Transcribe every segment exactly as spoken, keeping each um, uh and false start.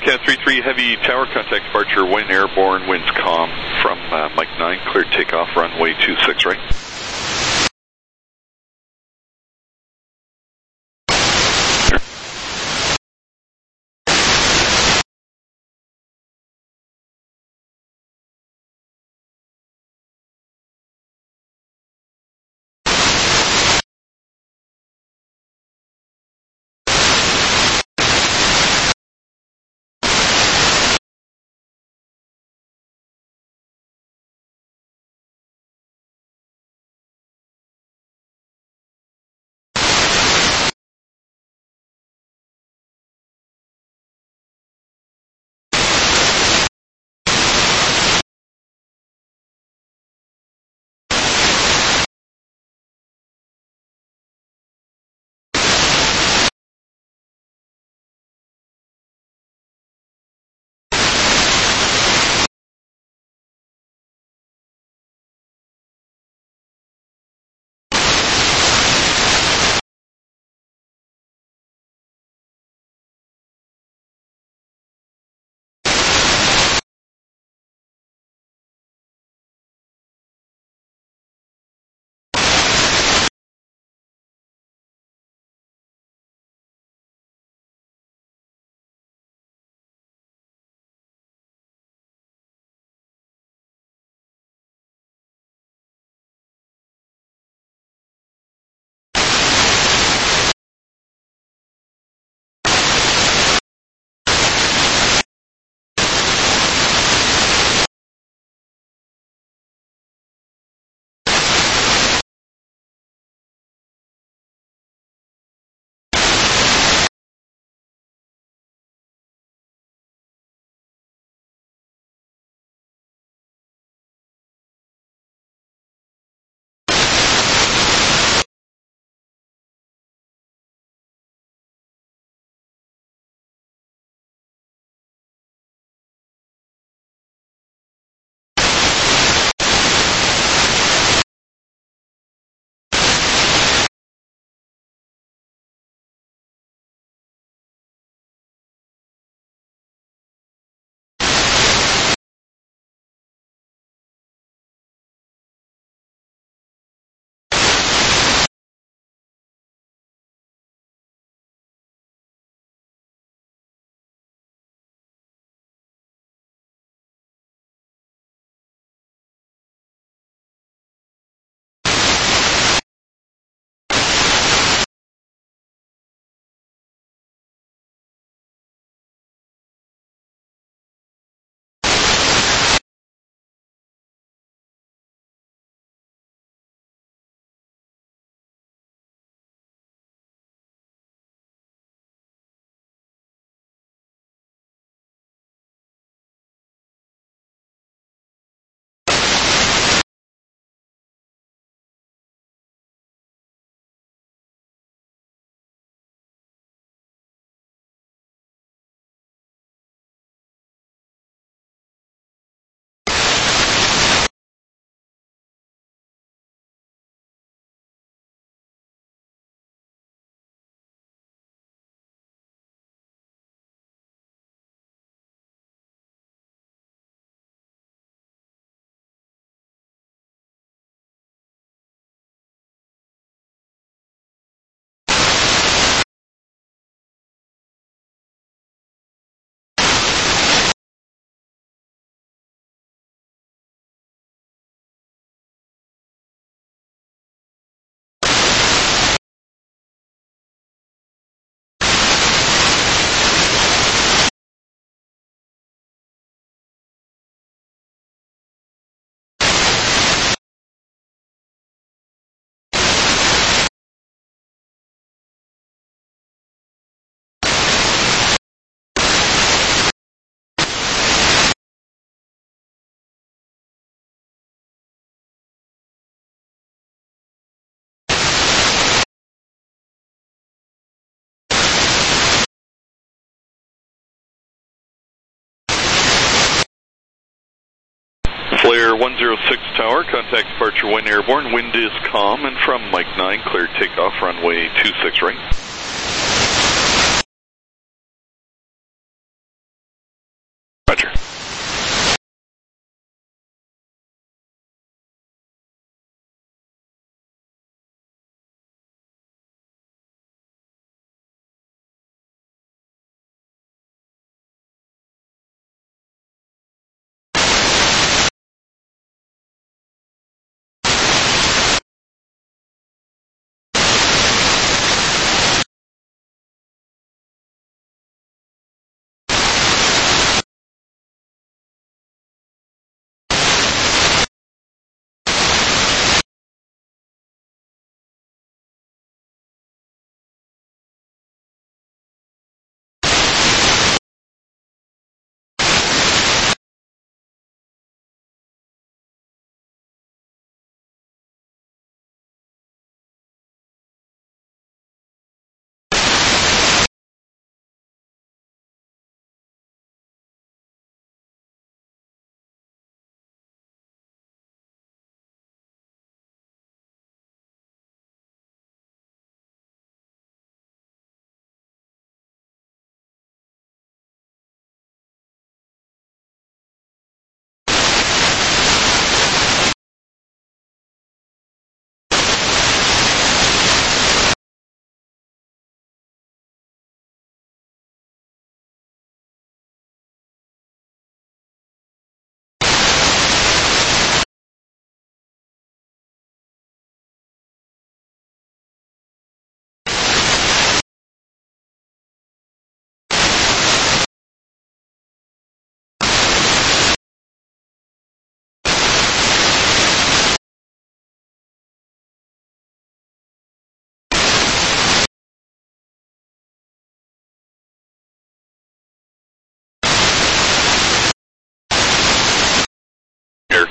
Cat three three, heavy tower contact departure, wind airborne, winds calm from uh, Mike nine, cleared takeoff, runway two six right. Flare one zero six tower, contact departure wind airborne, wind is calm, and from Mike nine, cleared takeoff, runway two six right.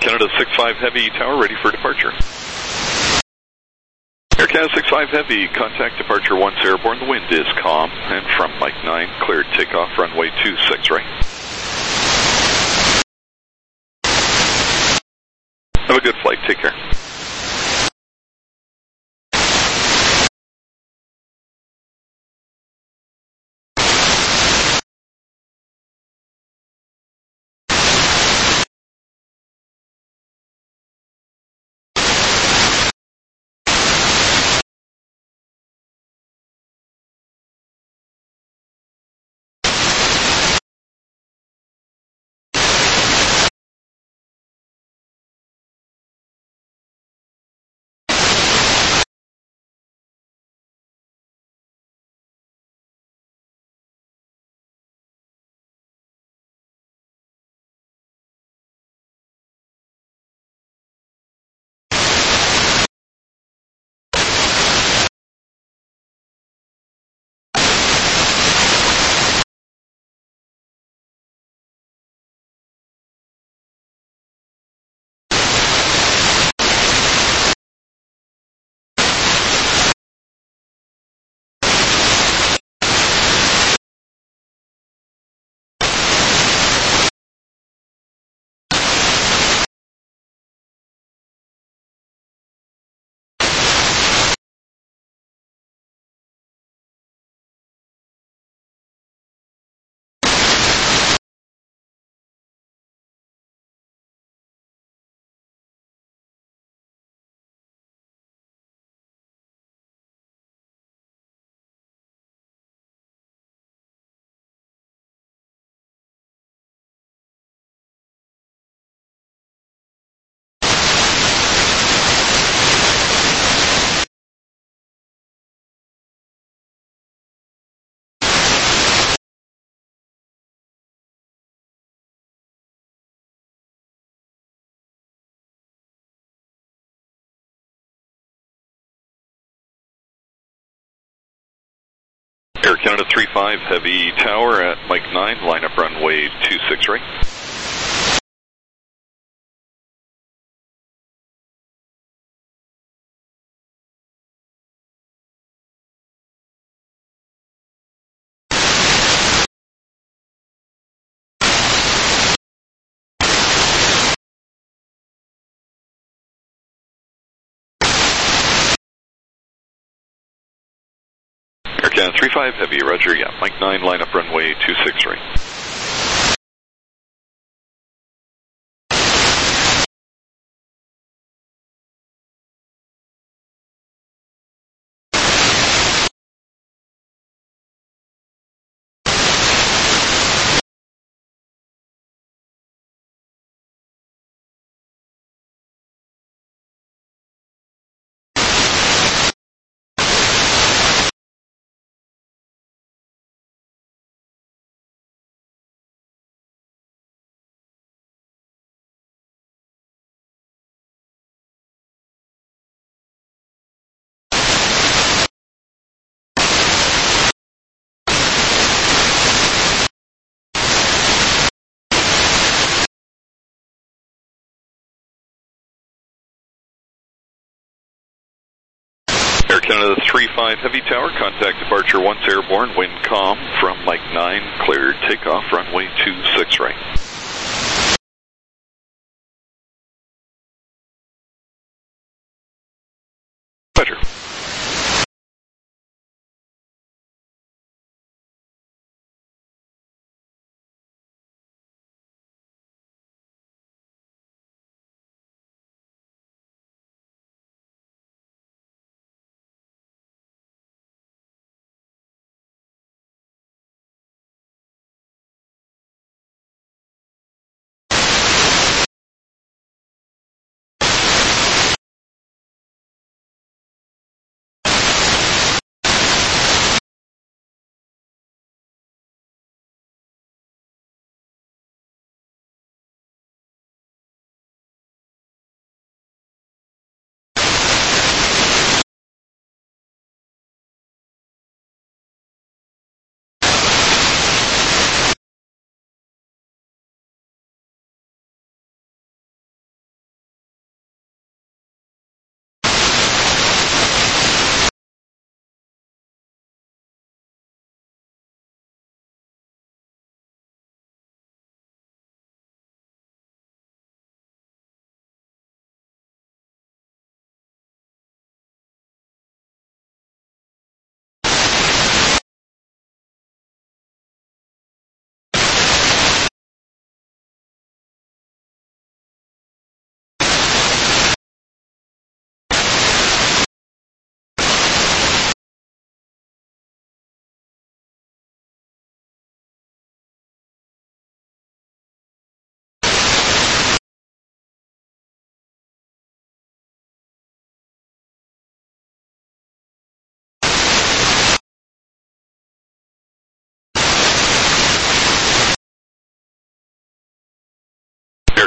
Canada six five Heavy Tower, ready for departure. Air Canada six five Heavy, contact departure once airborne. The wind is calm, and from Mike nine, cleared takeoff runway two six right. Have a good flight, take care. Air Canada three five Heavy Tower at Mike nine, line up runway two six right. Air Canada three five Heavy, roger, yeah, Mike nine, line up runway two six right. Air Canada three five Heavy Tower, contact departure once airborne, wind calm, from Mike nine, cleared takeoff runway two six right. Pleasure.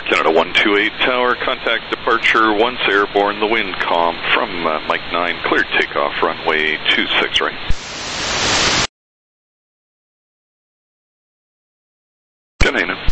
Canada one two eight Tower, contact departure once airborne, the wind calm from uh, Mike nine, cleared takeoff runway two six right. Good night now.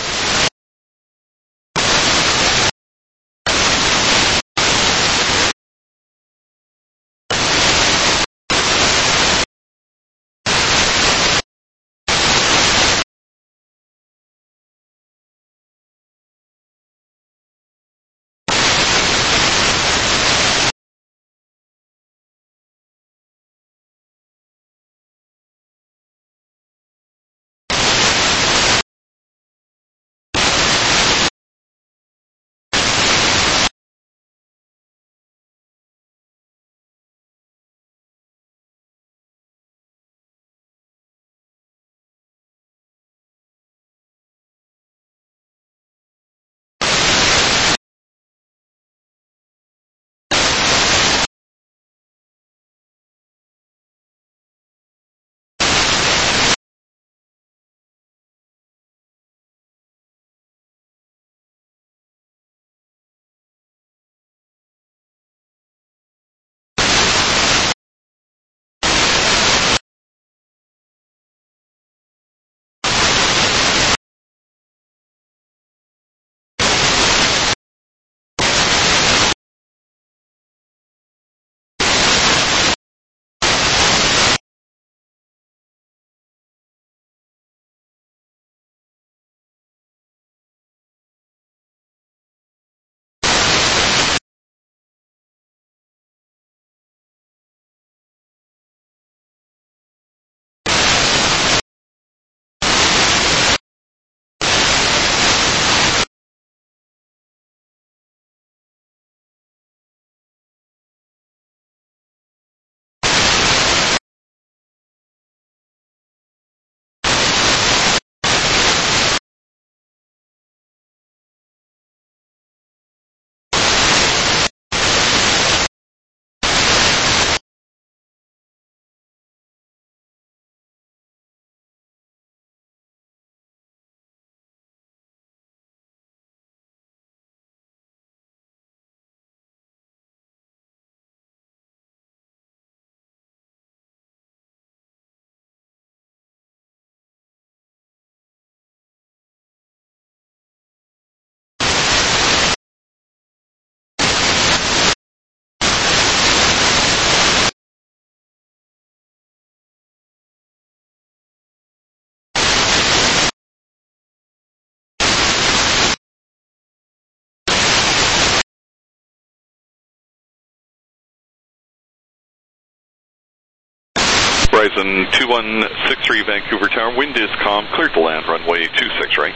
Verizon two one six three Vancouver Tower, wind is calm, cleared to land runway two six right.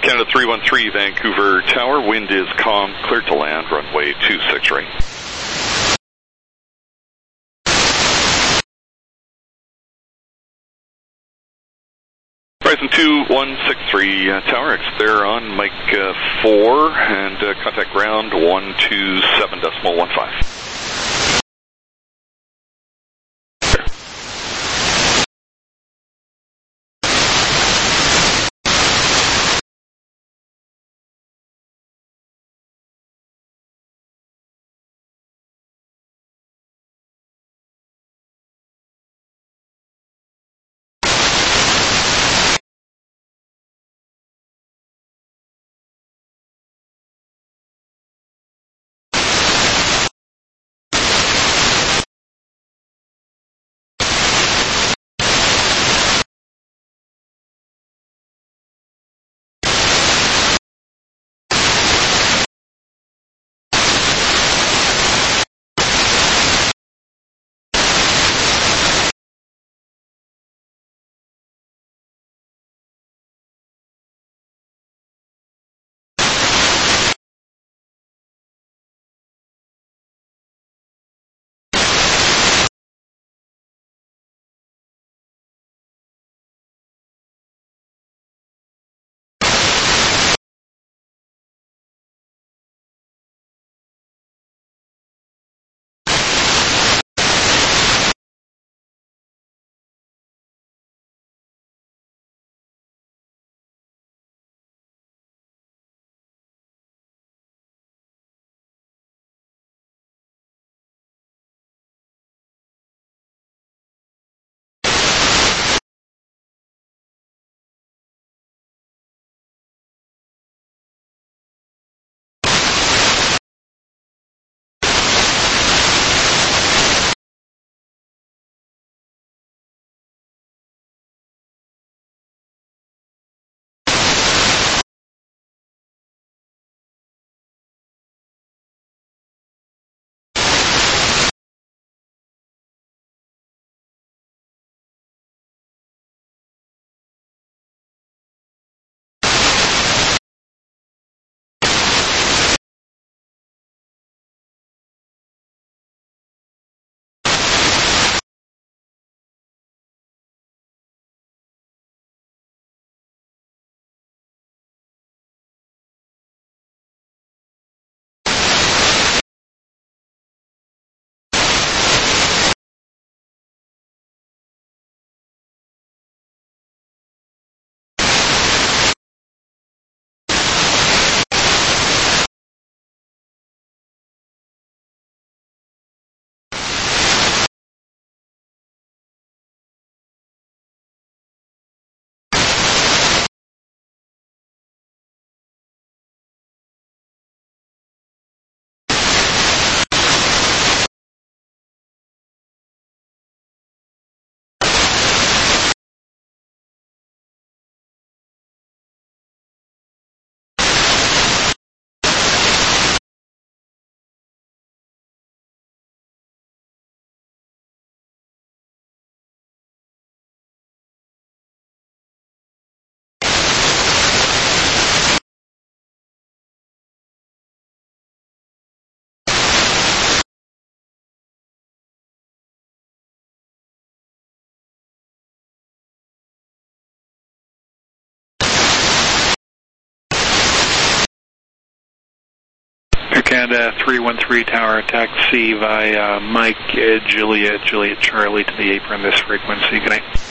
Canada three one three, Vancouver Tower. Wind is calm, clear to land, runway two six right. Horizon two one six three, uh, Tower, exit there on Mike uh, four, and uh, contact ground one two seven decimal one five. Air Canada three one three Tower, taxi via Mike, uh, Juliet, Juliet Charlie to the apron, this frequency. Good night.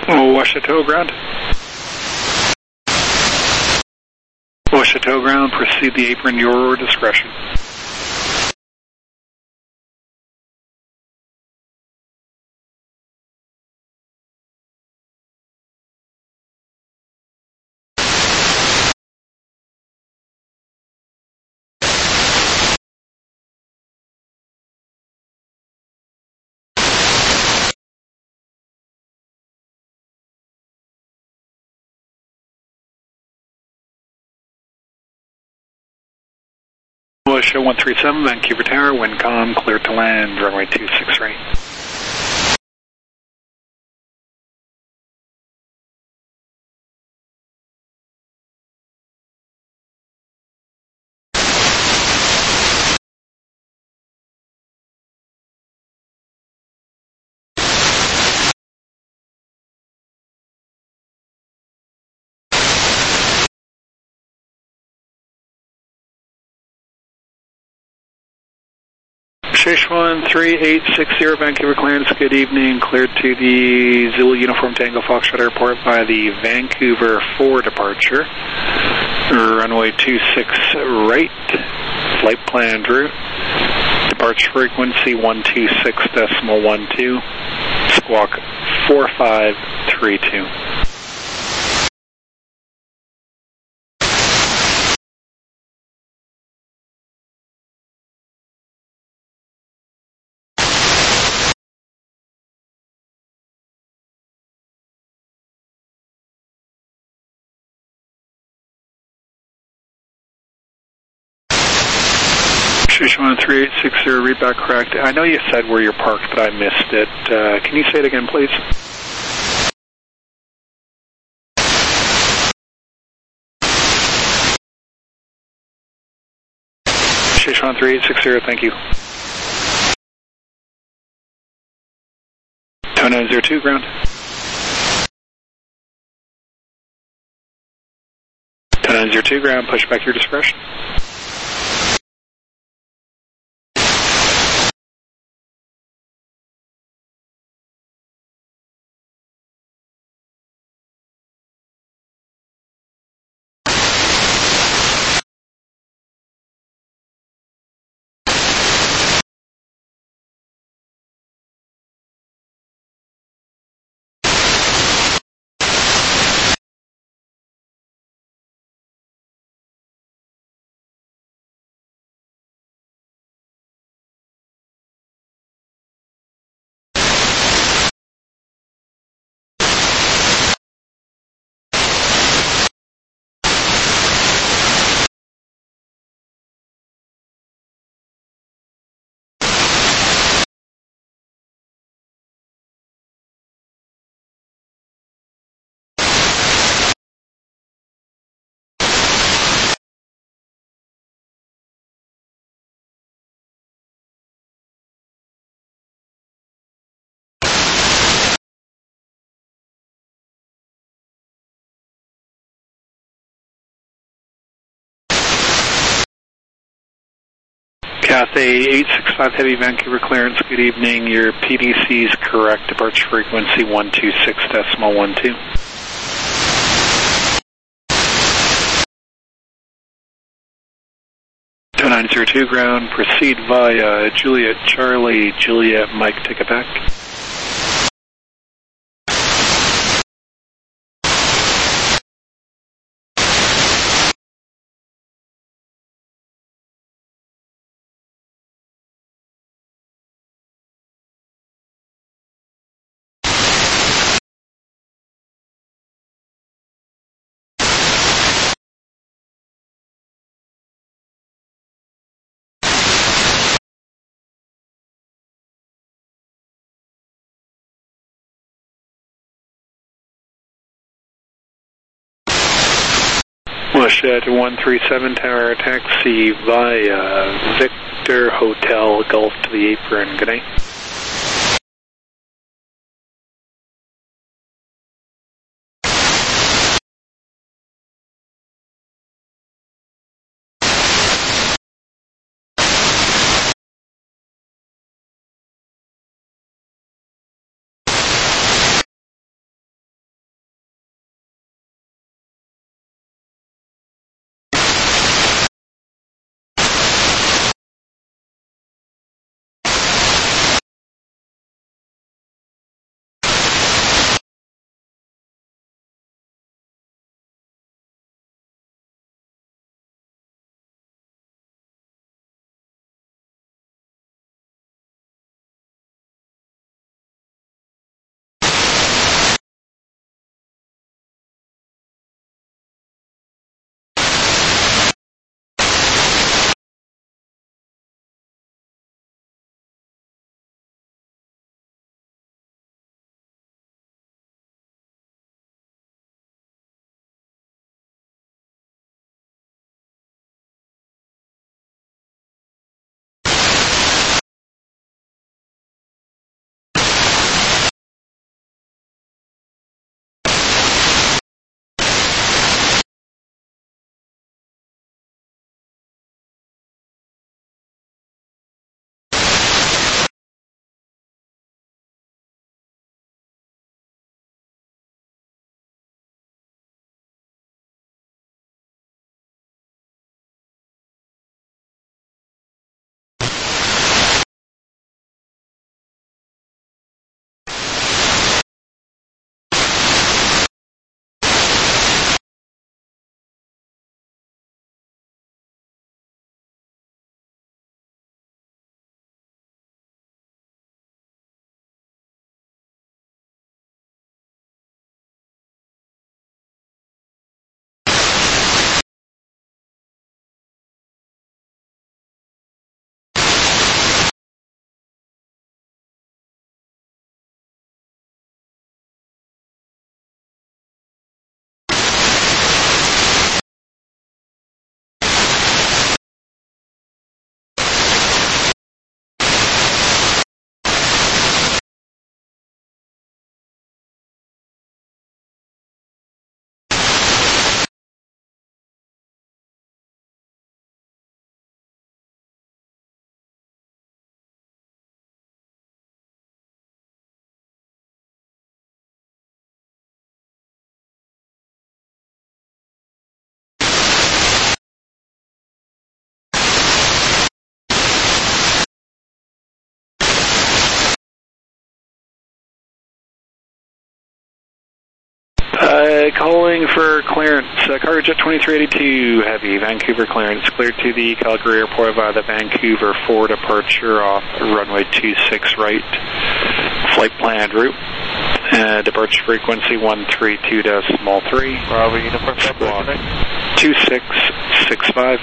West Chateau ground. West Chateau ground, proceed the apron, your discretion. Show one three seven, Vancouver Tower, Windcom, clear to land, runway two six right. Sichuan three eight six zero, Vancouver clearance, good evening, cleared to the Zulu Uniform Tango Foxtrot Airport by the Vancouver four departure, runway two six right, flight planned route, departure frequency one two six decimal one two, squawk four five three two. Sichuan three eight six zero, read back correct. I know you said where you're parked, but I missed it. Uh, can you say it again, please? Sichuan three eight six zero, thank you. two nine zero two, ground. two nine zero two, ground, push back your discretion. Cathay eight six five Heavy, Vancouver clearance, good evening. Your P D C is correct, departure frequency one two six decimal one two. two nine zero two, ground, proceed via Juliet Charlie, Juliet Mike, take it back. Westshed one three seven Tower, taxi via Victor Hotel Golf to the apron. Good night. calling for clearance. Uh, Cargojet twenty-three eighty-two Heavy, Vancouver clearance. Cleared to the Calgary Airport via the Vancouver four departure off runway two six right. Flight planned route. Uh, departure frequency one three two decimal three. Bravo Uniform Squawk two six six five.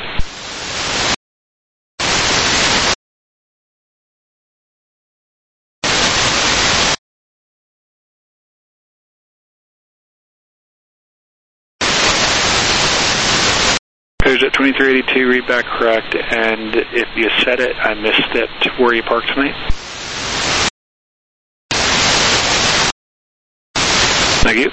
Cargojet twenty-three eighty-two, read back correct, and if you said it, I missed it. Where are you parked tonight? Thank you.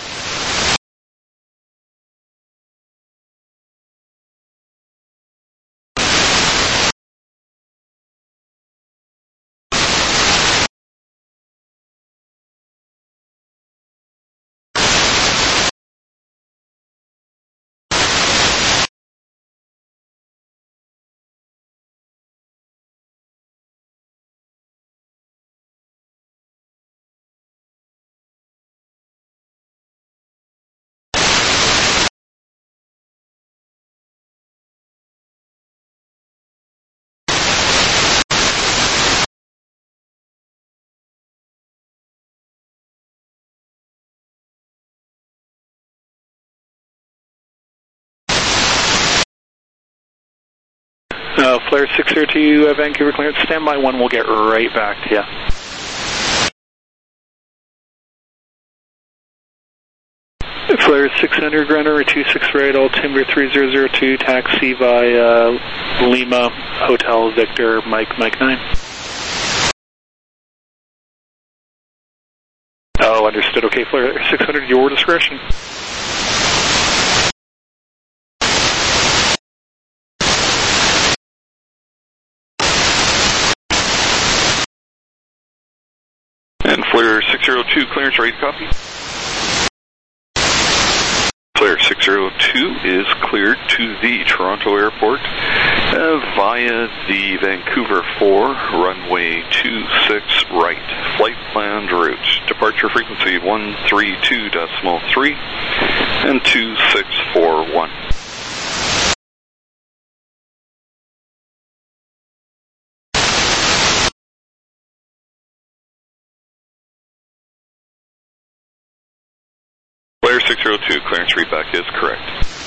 Uh, Flare six zero two, uh, Vancouver clearance, standby one, we'll get right back to you. Flare six hundred, ground over two six right, altimeter three zero zero two, taxi via Lima, Hotel Victor, Mike, Mike nine. Oh, understood. Okay, Flare six hundred, your discretion. And Flare six zero two, clearance, ready to copy. Flare six zero two is cleared to the Toronto Airport uh, via the Vancouver four, runway two six right. Flight planned route. Departure frequency one three two decimal three and two six four one. Flare six zero two, clearance readback is correct.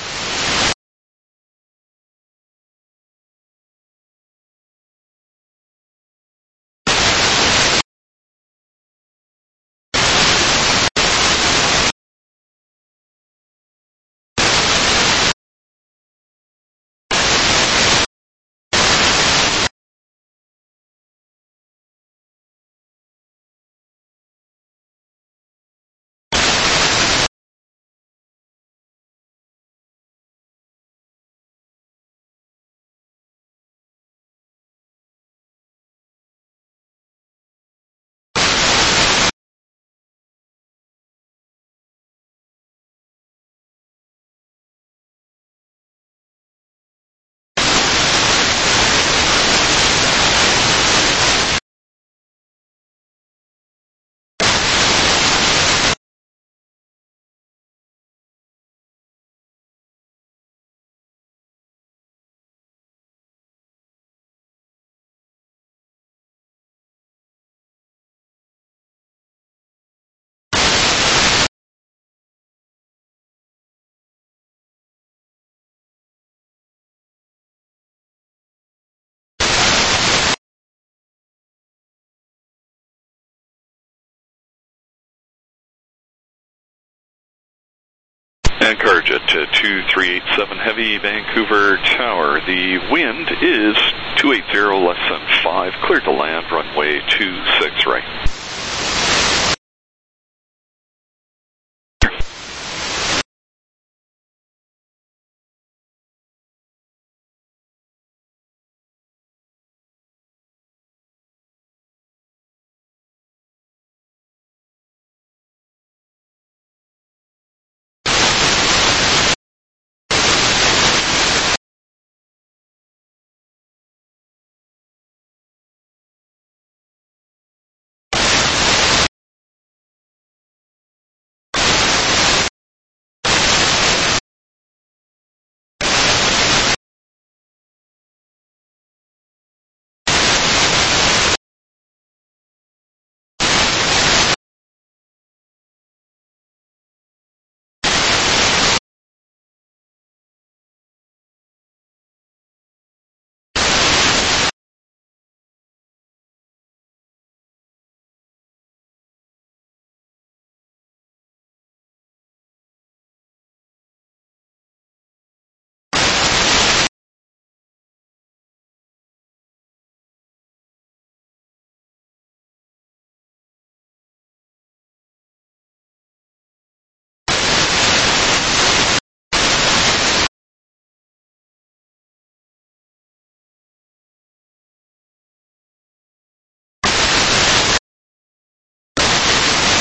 And Cargojet to two three eight seven Heavy, Vancouver Tower. The wind is two eighty, less than five. Cleared to land, runway two six right.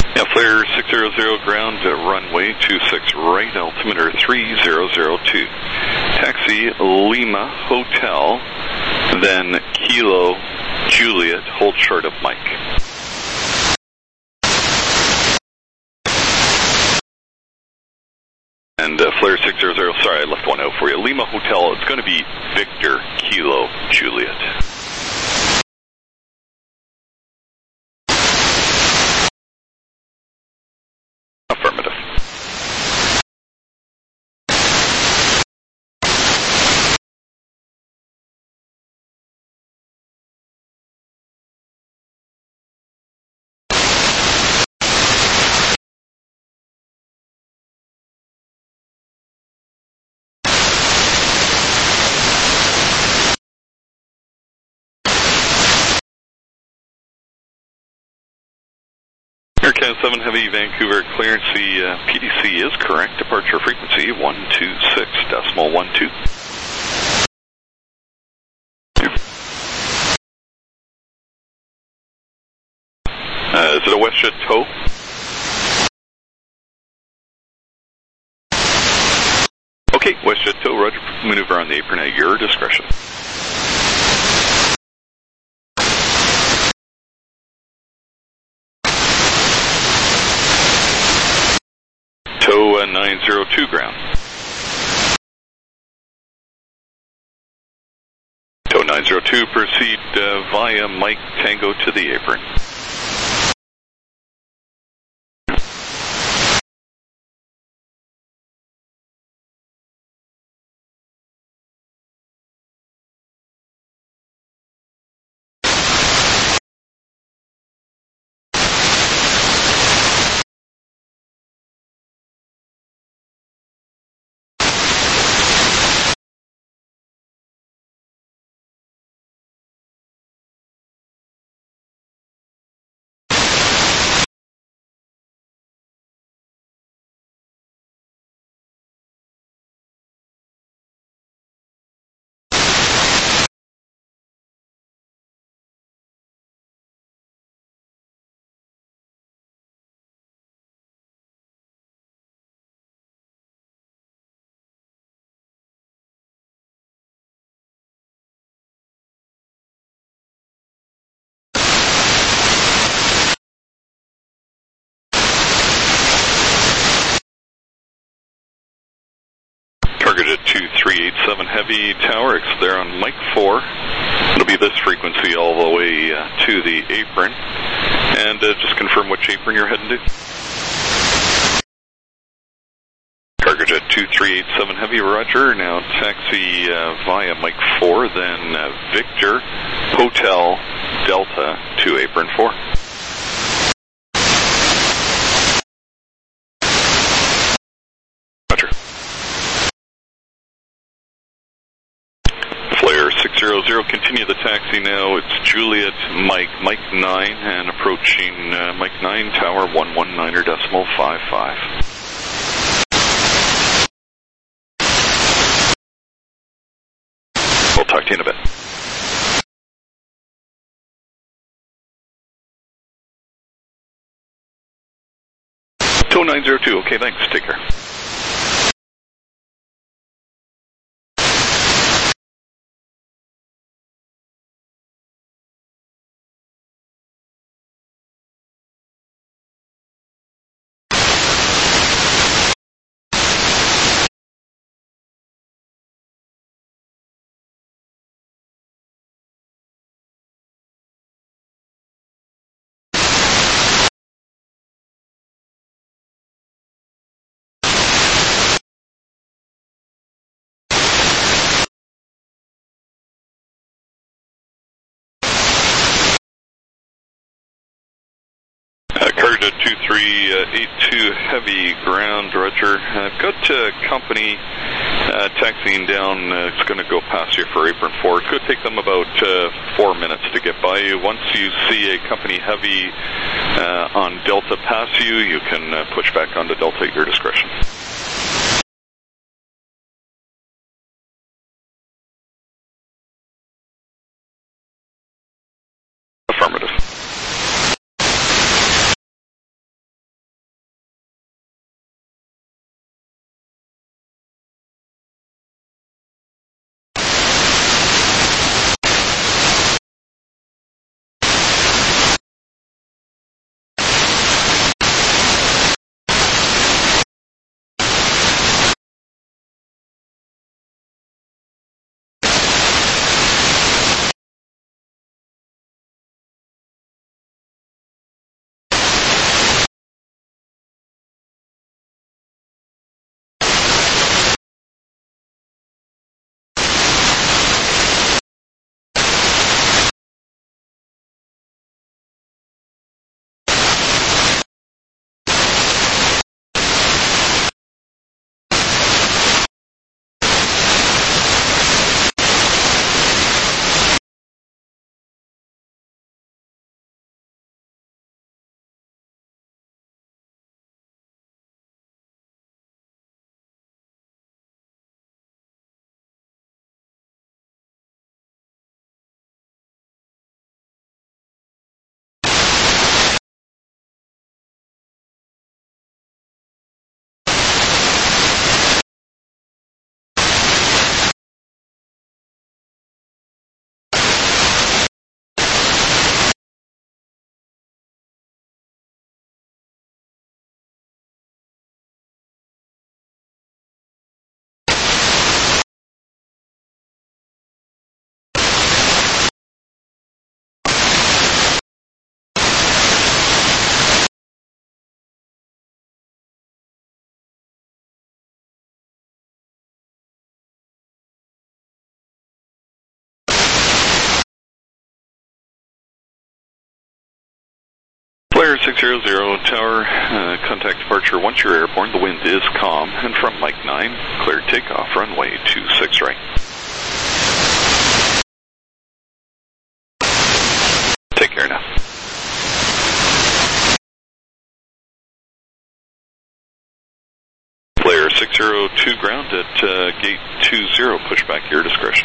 Now, Flare six zero zero ground, uh, runway two six right, altimeter three zero zero two. Taxi Lima Hotel, then Kilo Juliet, hold short of Mike. And uh, Flare six zero zero, sorry, I left one out for you. Lima Hotel, it's going to be Victor Kilo Juliet. Affirmative. Aircan seven Heavy, Vancouver, clearance. The uh, P D C is correct. Departure frequency one two six decimal one two. Uh, is it a WestJet tow? Okay, WestJet tow, roger. Maneuver on the apron at your discretion. Tow uh, nine zero two ground. Tow nine zero two, proceed uh, via Mike Tango to the apron. Targeted two three eight seven Heavy Tower, it's there on Mike four. It'll be this frequency all the way uh, to the apron. And uh, just confirm which apron you're heading to. Targeted two three eight seven Heavy, roger. Now taxi uh, via Mike four, then uh, Victor Hotel Delta to apron four. Roger. Flare six zero zero, continue the taxi now. It's Juliet Mike, Mike nine, and approaching uh, Mike nine, tower one one nine decimal five five. We'll talk to you in a bit. Tow nine zero two, okay, thanks, take care. Cargo two three eight two Heavy, ground, roger. I've got uh, company uh, taxiing down. Uh, it's going to go past you for apron four. It could take them about uh, four minutes to get by you. Once you see a company Heavy uh, on Delta pass you, you can uh, push back onto Delta at your discretion. Affirmative. six zero zero, tower, uh, contact departure once you're airborne. The wind is calm, and from Mike nine, cleared takeoff, runway two six right. Take care now. Player six zero two ground at uh, gate two zero, pushback your discretion.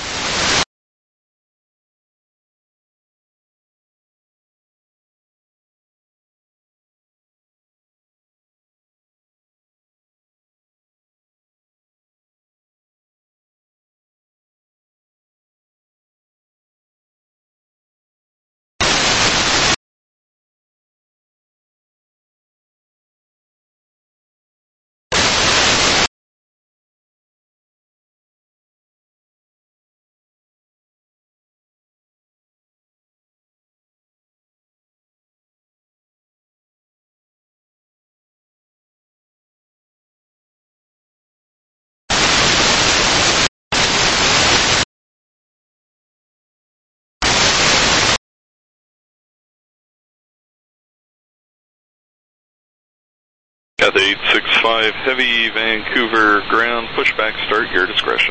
Cathay eight six five, heavy, Vancouver ground, pushback, start your discretion.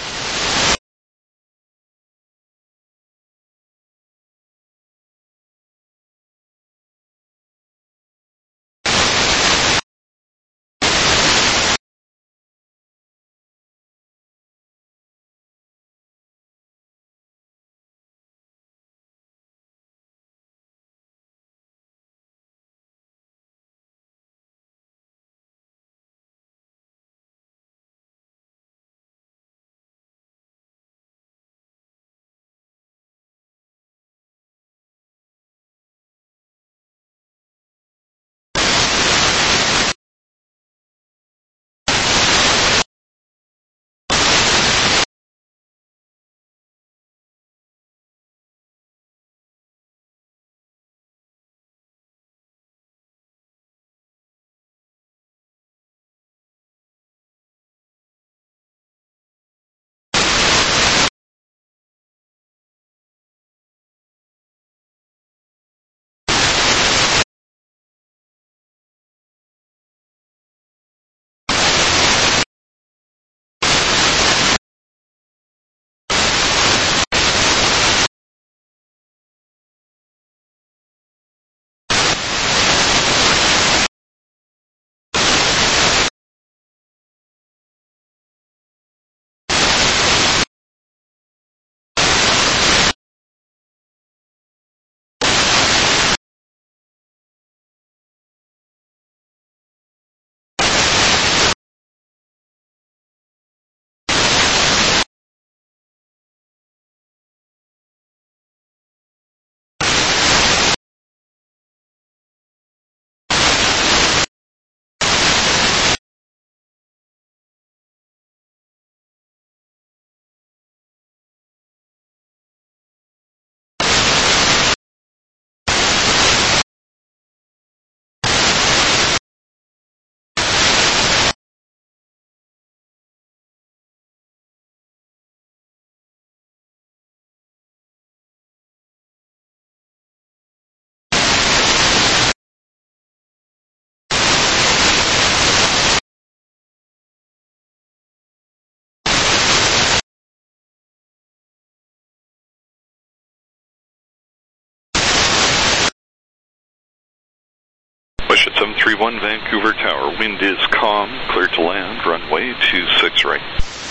Push at seven three one, Vancouver Tower. Wind is calm, clear to land, runway two six right.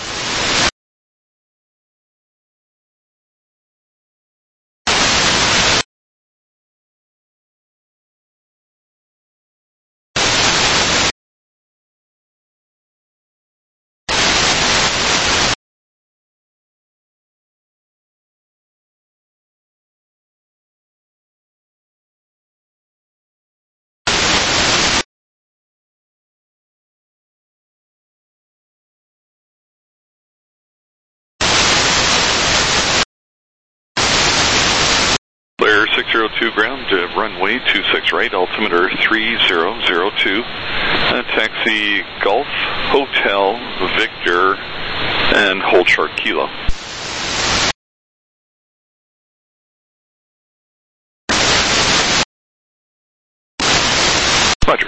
Blair six zero two ground, uh, runway two six right, altimeter three zero zero two, uh, taxi Golf, Hotel, Victor, and hold short Kilo. Roger.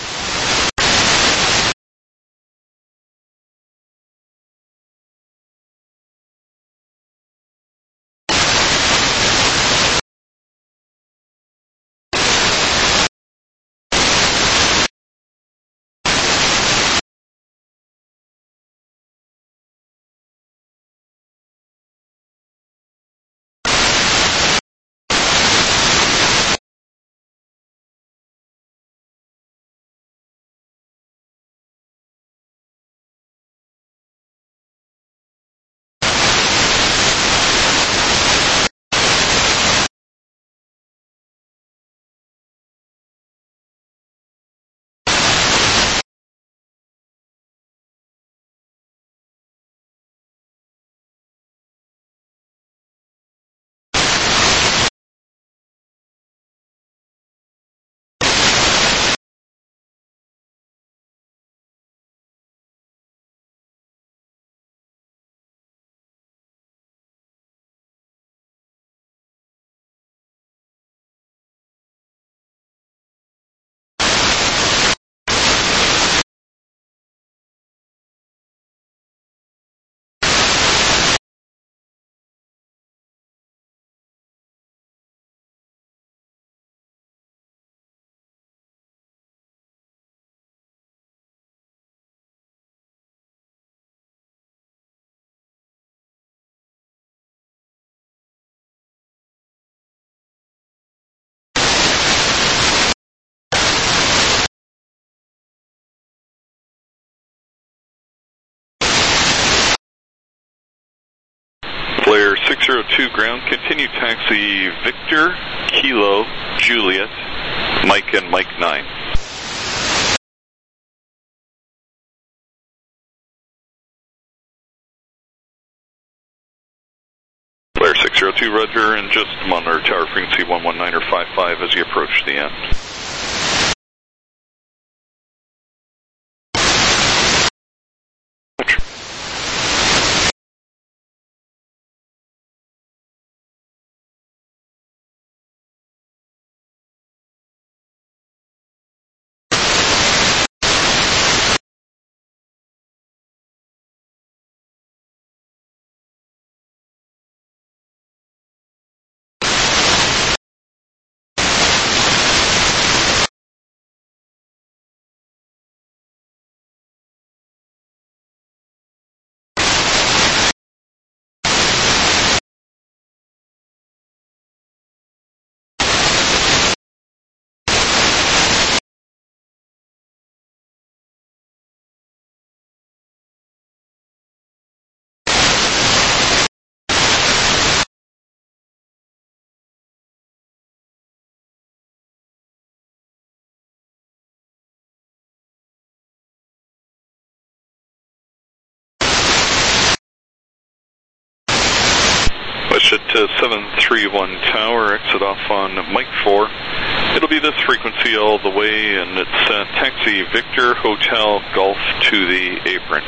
Flare six zero two ground, continue taxi Victor, Kilo, Juliet, Mike and Mike nine. Flare six zero two, roger, and just monitor tower frequency one one nine or five five as you approach the end. Push it to seven three one tower, exit off on Mike four. It'll be this frequency all the way, and it's uh, taxi Victor, Hotel, Golf to the apron.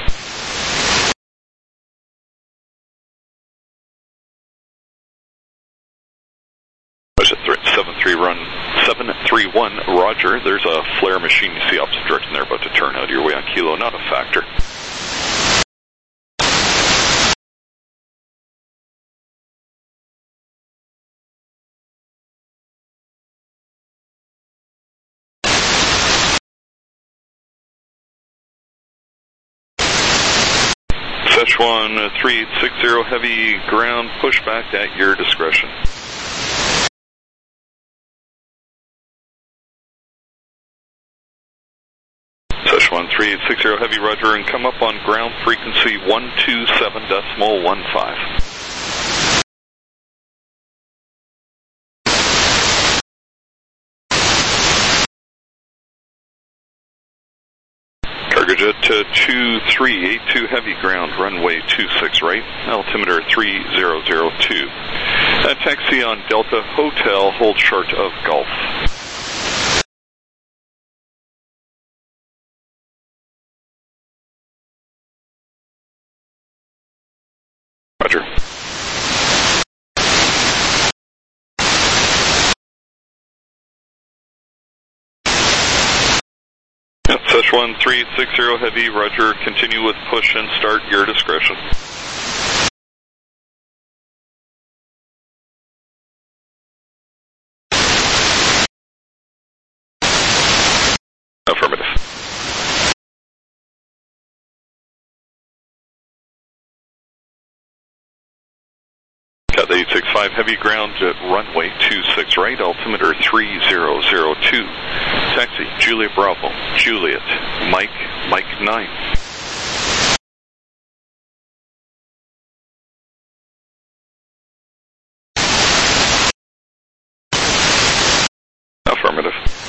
Push it seven three one, roger. There's a flare machine you see opposite direction there about to turn out of your way on Kilo, not a factor. Szechuan three eight six zero, heavy ground, pushback at your discretion. Szechuan three eight six zero, heavy, roger, and come up on ground frequency one two seven decimal one five. Cargojet to two three eight two, heavy ground, runway two six right, altimeter three zero zero two. Uh, taxi on Delta Hotel, hold short of Golf. Roger. Szechuan three eight six zero Heavy, roger, continue with push and start, your discretion. Affirmative. Cat eight six five Heavy, ground at runway two six right, altimeter three zero zero two. Taxi, Juliet Bravo, Juliet, Mike, Mike nine. Affirmative.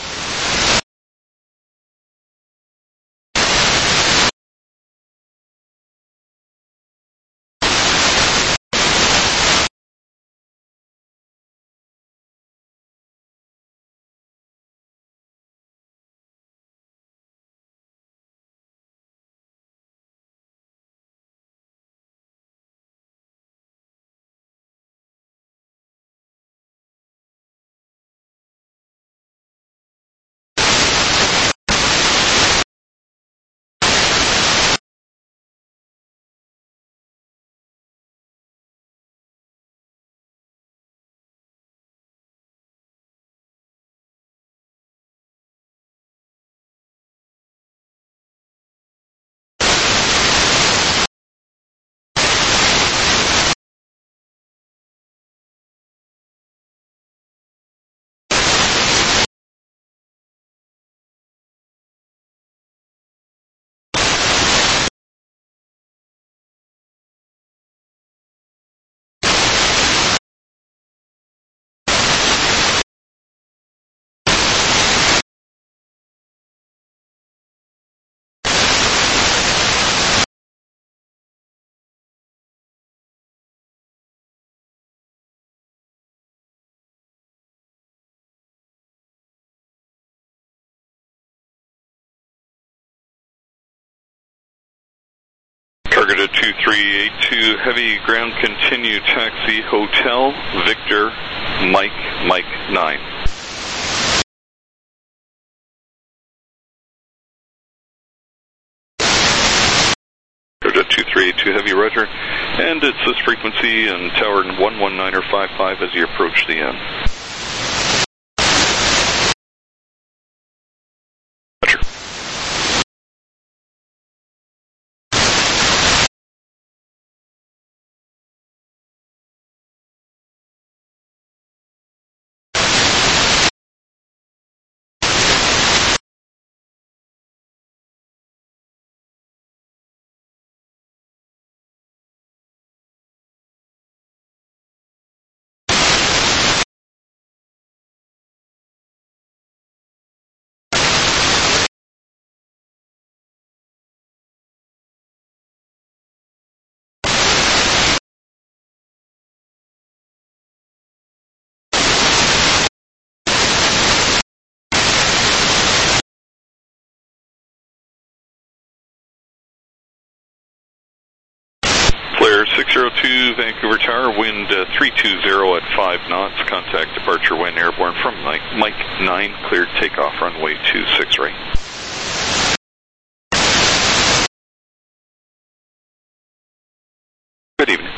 Targeted two three eight two Heavy, ground continue, taxi, Hotel, Victor, Mike, Mike nine. Targeted two three eight two Heavy, roger, and it's this frequency and tower one one nine or five five as you approach the end. Flare six zero two Vancouver Tower, wind uh, three two zero at five knots, contact departure when airborne from Mike, Mike nine, cleared takeoff, runway two six right. Good evening.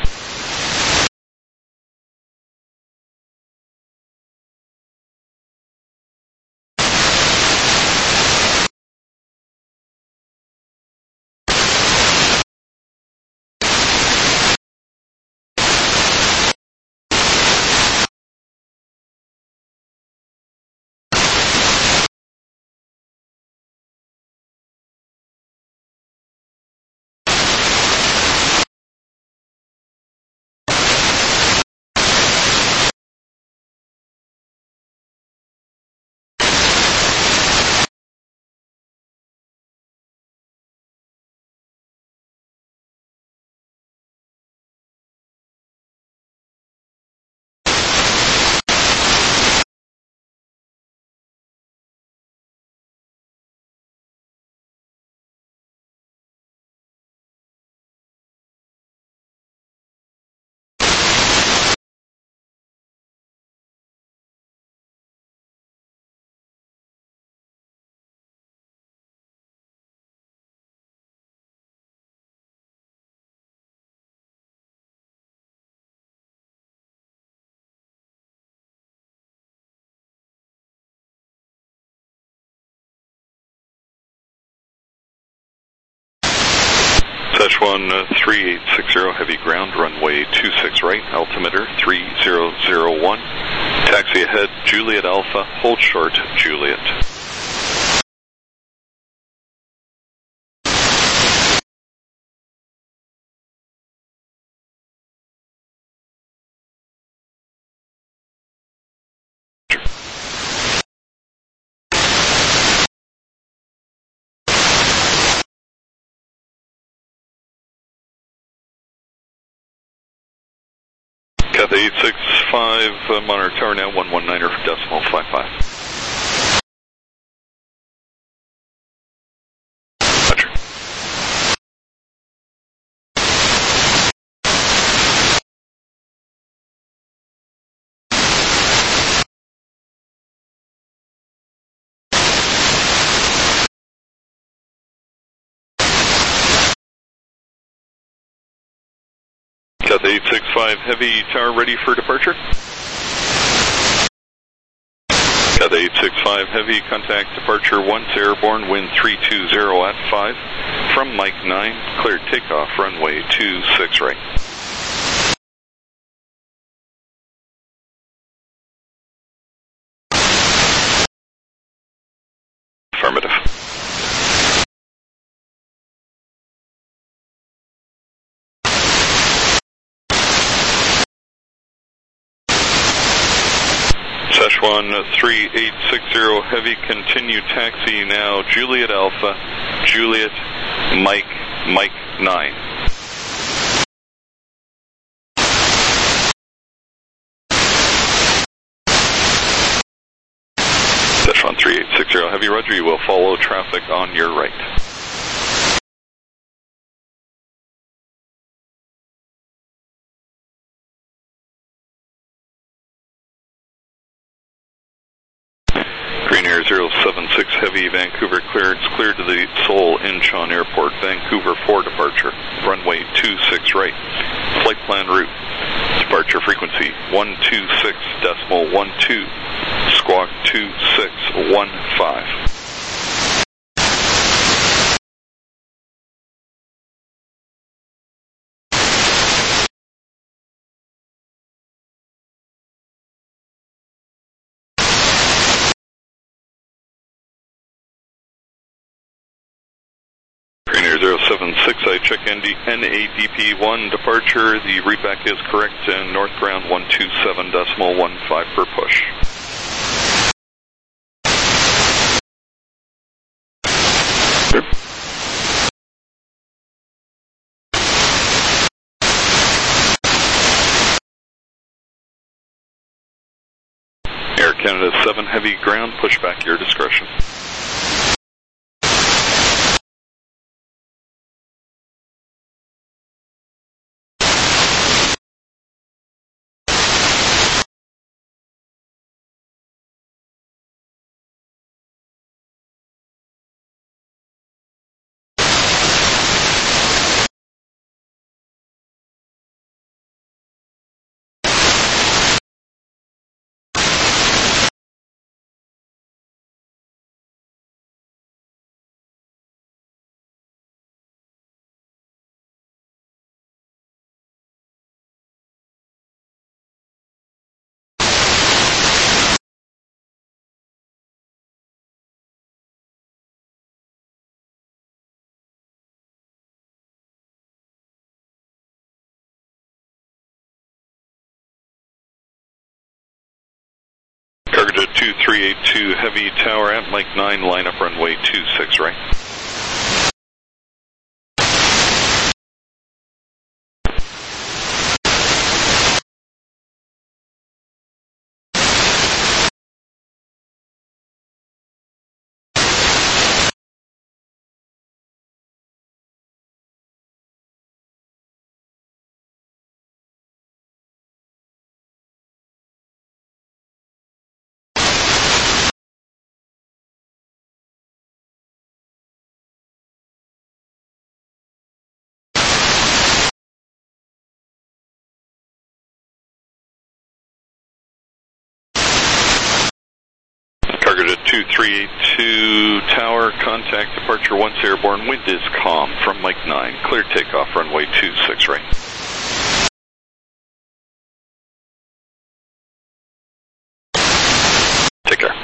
Szechuan uh, three eight six zero, heavy ground, runway two six right, altimeter three zero zero one. Taxi ahead, Juliet Alpha, hold short, Juliet. Cathay eight six five, uh, Monarch Tower now, one one niner decimal five five. Roger. Cathay eight six five, heavy tower ready for departure. Cathay eight six five, heavy contact departure once airborne, wind three two zero at five. From Mike nine, cleared takeoff, runway two six right. Affirmative. Szechuan three eight six zero, heavy, continue taxi now, Juliet Alpha, Juliet, Mike, Mike nine. Szechuan three eight six zero, heavy, roger, you will follow traffic on your right. Green Air zero seven six, heavy, Vancouver clearance, cleared to the Seoul Incheon Airport, Vancouver four departure, runway two six right. Flight plan route, departure frequency one two six decimal one two, squawk two six one five. Green Air zero seven six, I check N A D P one departure, the readback is correct, and north ground one two seven decimal one five per push. Air Canada seven, heavy ground, pushback your discretion. Cargo two three eight two, heavy tower at Mike nine, line up runway two six right. two three eight two Tower, contact departure once airborne, wind is calm from Mike nine, clear takeoff runway two six right. Take care.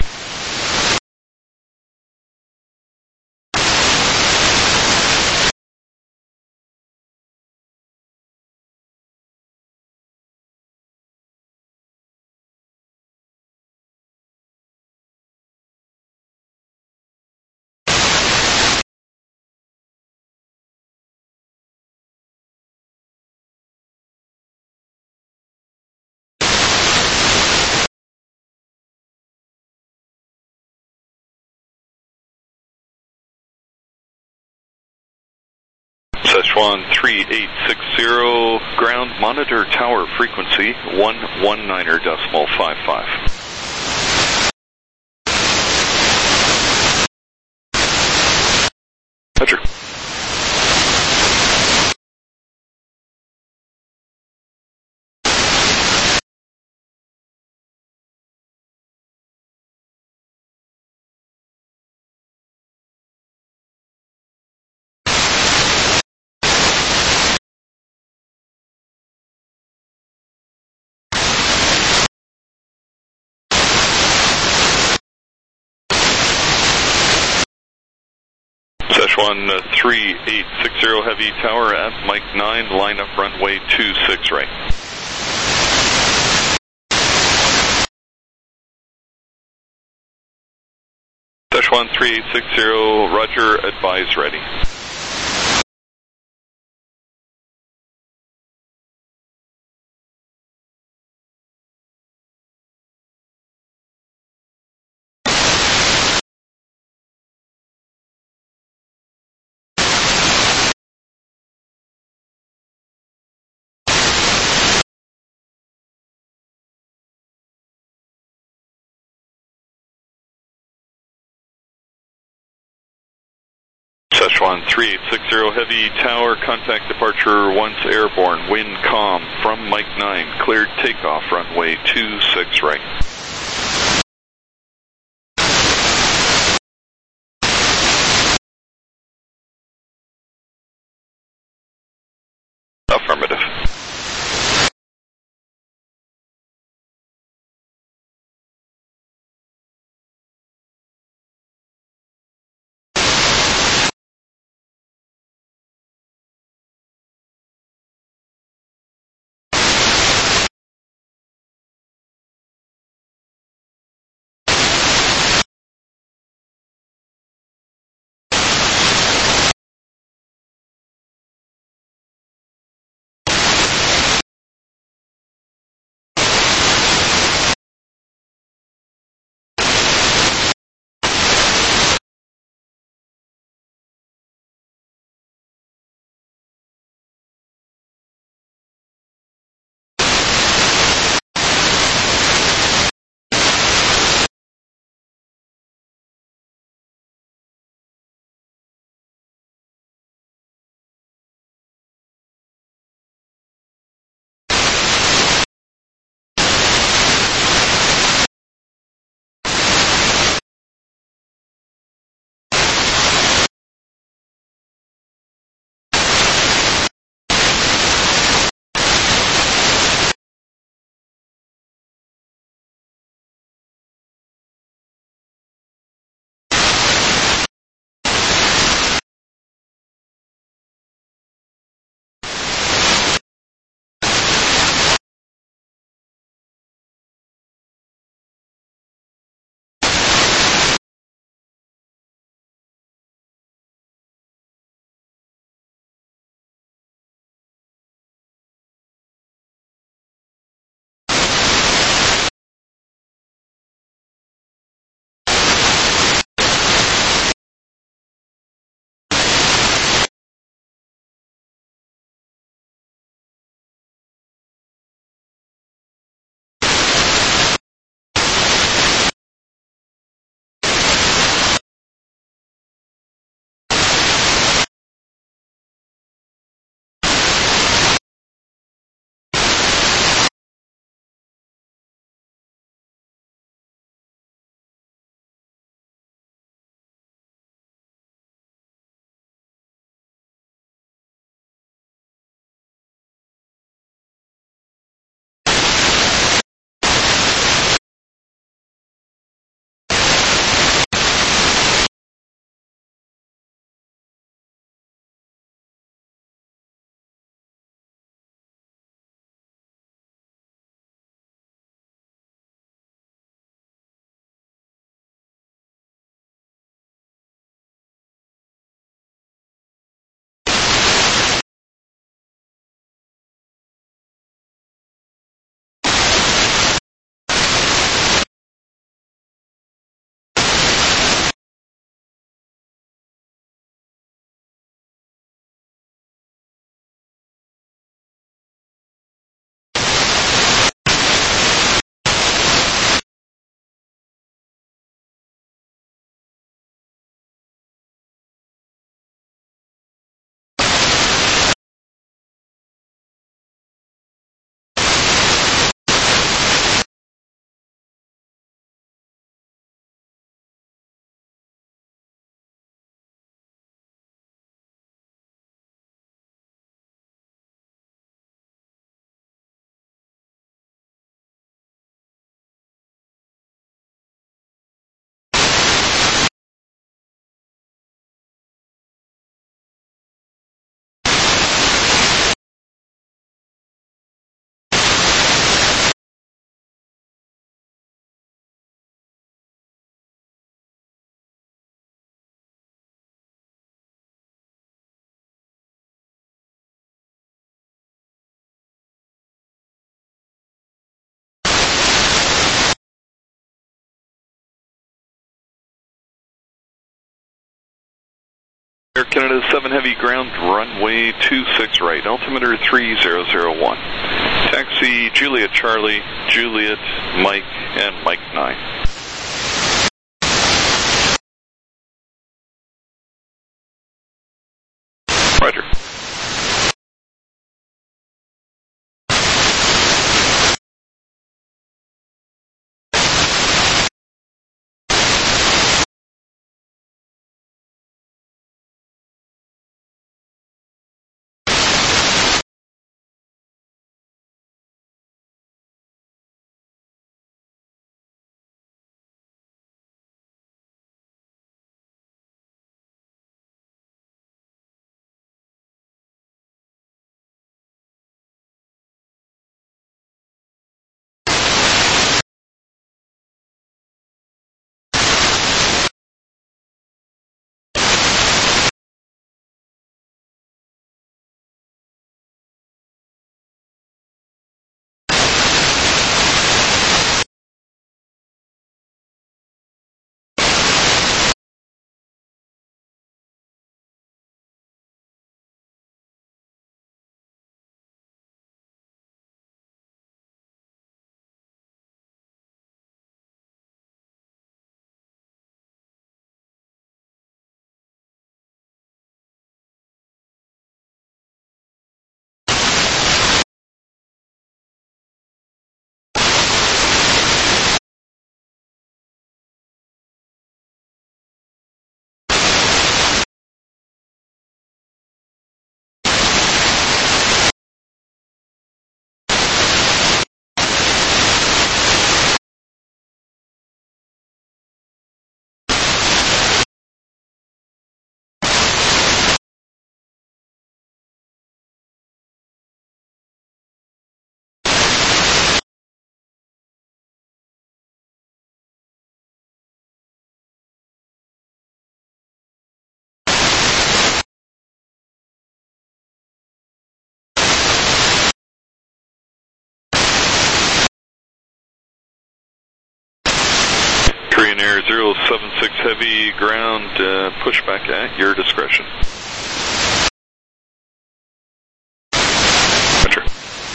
Szechuan three eight six zero, ground monitor tower frequency one one niner decimal five five. Roger. Szechuan uh, three eight six zero heavy tower at Mike nine, line up runway two six right. Szechuan three eight six zero, roger, advise ready. Szechuan three eight six zero heavy tower, contact departure once airborne, wind calm from Mike nine, cleared takeoff runway two six right. Affirmative. Canada seven Heavy, ground runway two six right, altimeter three zero zero one. Taxi Juliet Charlie, Juliet Mike, and Mike nine. Roger. Korean Air zero seven six Heavy, ground uh, pushback at your discretion. Roger.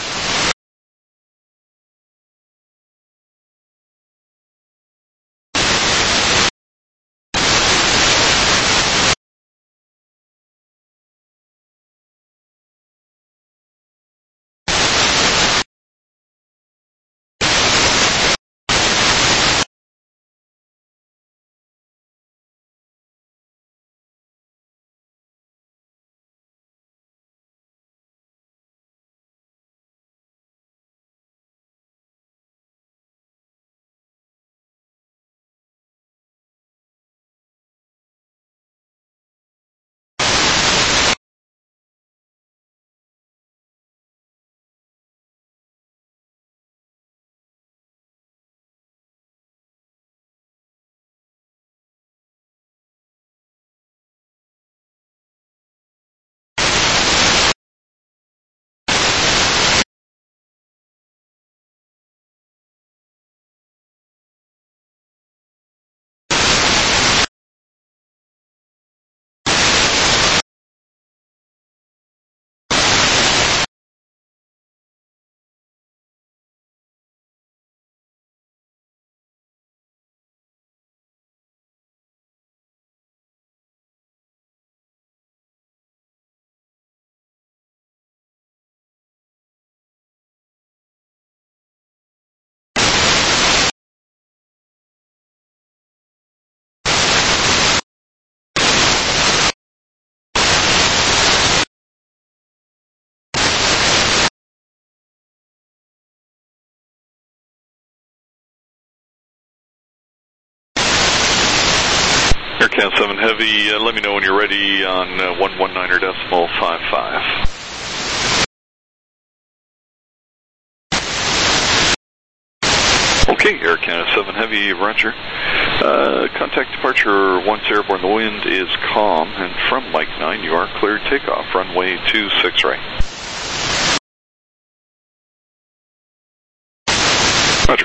Aircan seven Heavy, uh, let me know when you're ready on uh, one one niner decimal five five. Okay, Air Canada seven Heavy, roger. Uh, contact departure once airborne. The wind is calm, and from Mike nine, you are cleared takeoff. Runway two six right. Roger.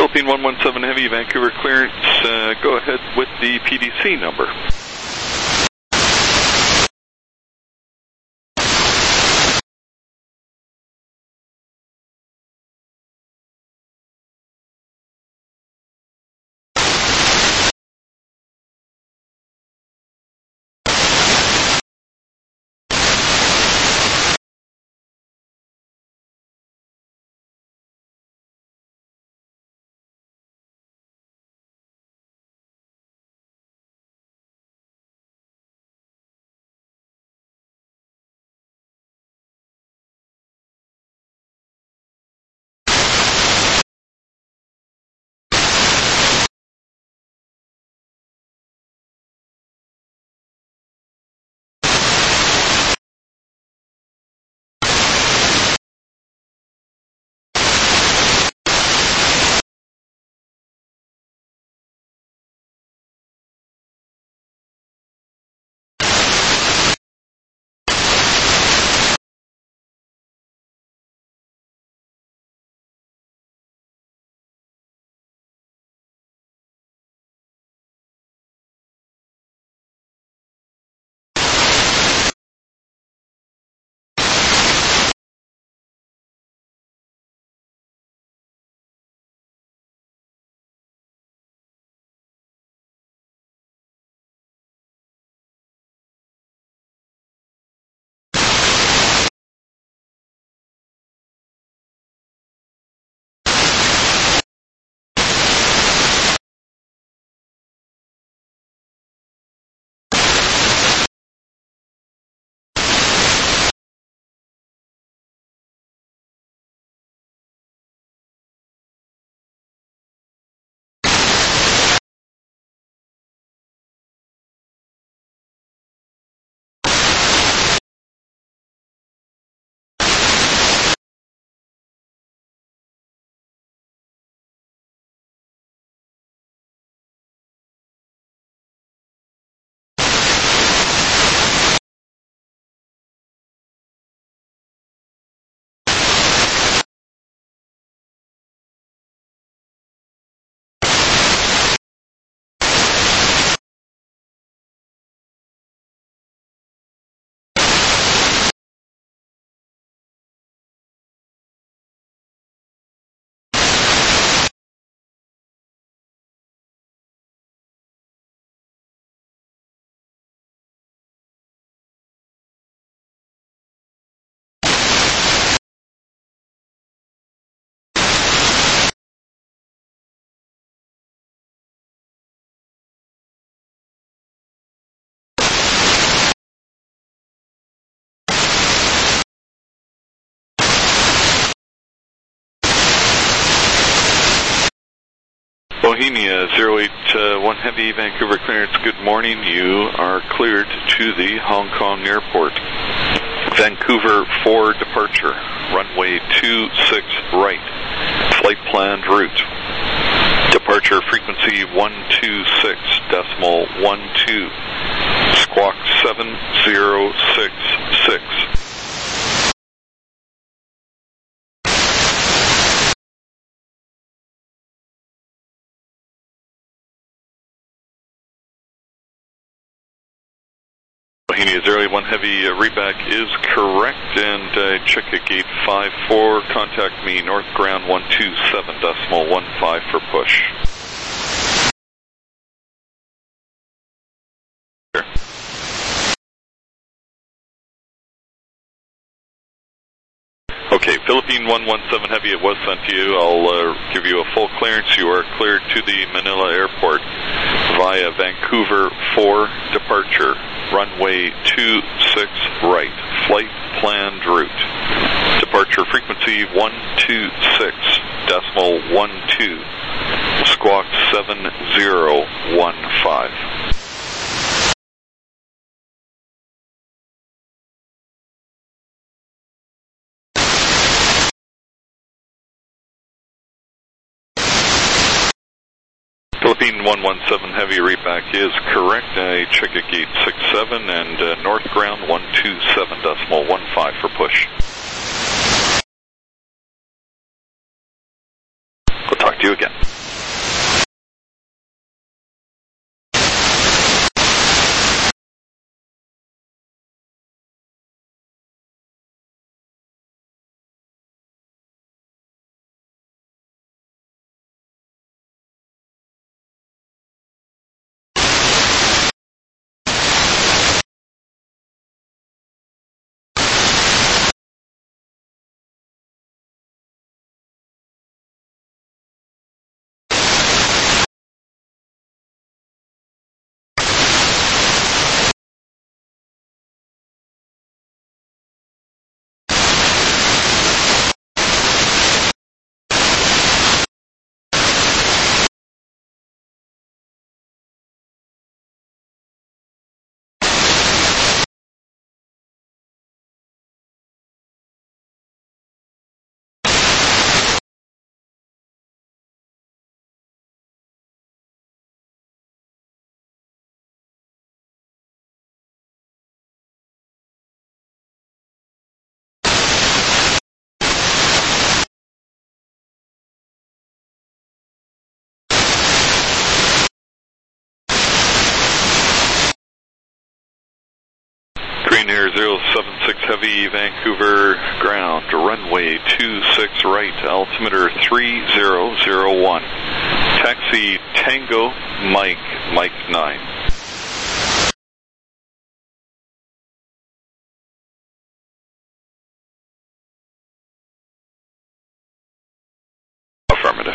Philippine one one seven Heavy, Vancouver clearance. Uh, go ahead with the P D C number. Bohemia zero eight one Heavy, Vancouver clearance, good morning. You are cleared to the Hong Kong airport. Vancouver four departure, runway two six right, flight planned route. Departure frequency one two six decimal one two, squawk seven zero six six. Bohemia zero eight one Heavy, uh, readback is correct, and uh, check at gate five four, contact me north ground one two seven decimal one five for push. Sure. Okay, Philippine one one seven Heavy, it was sent to you. I'll uh, give you a full clearance. You are cleared to the Manila airport via Vancouver four departure, runway two six right, flight planned route. Departure frequency one two six decimal one two, squawk seven zero one five. Philippine one one seven Heavy, readback is correct. I check at gate six seven and uh, north ground one two seven decimal one five for push. We'll talk to you again. Heavy Vancouver ground, runway two six right, altimeter three zero zero one. Taxi Tango Mike, Mike nine. Affirmative.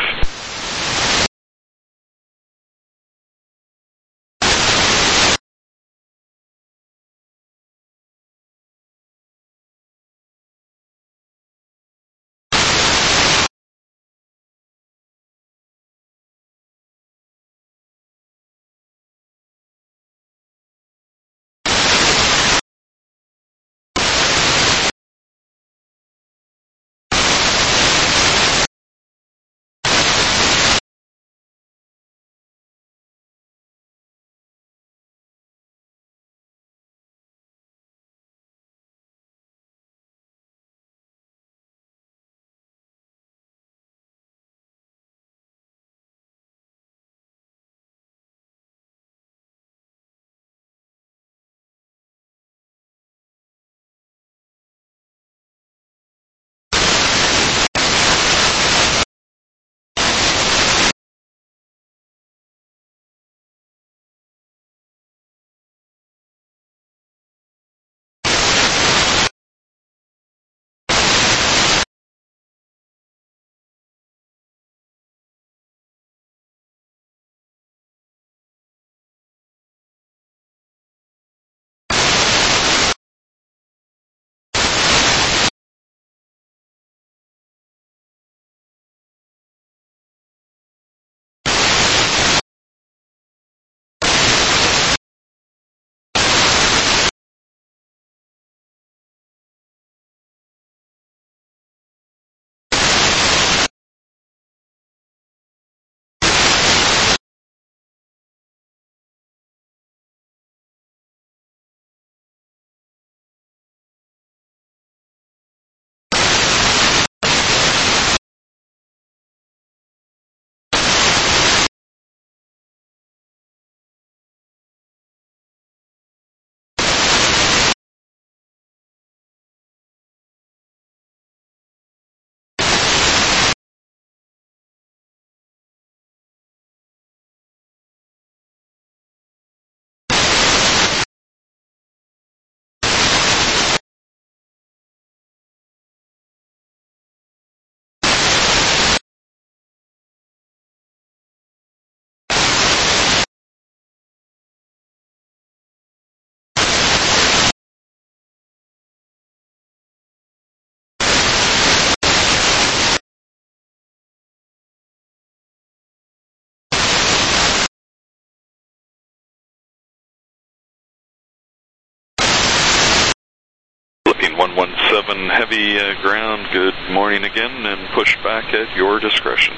one one seven Heavy uh, ground, good morning again, and push back at your discretion.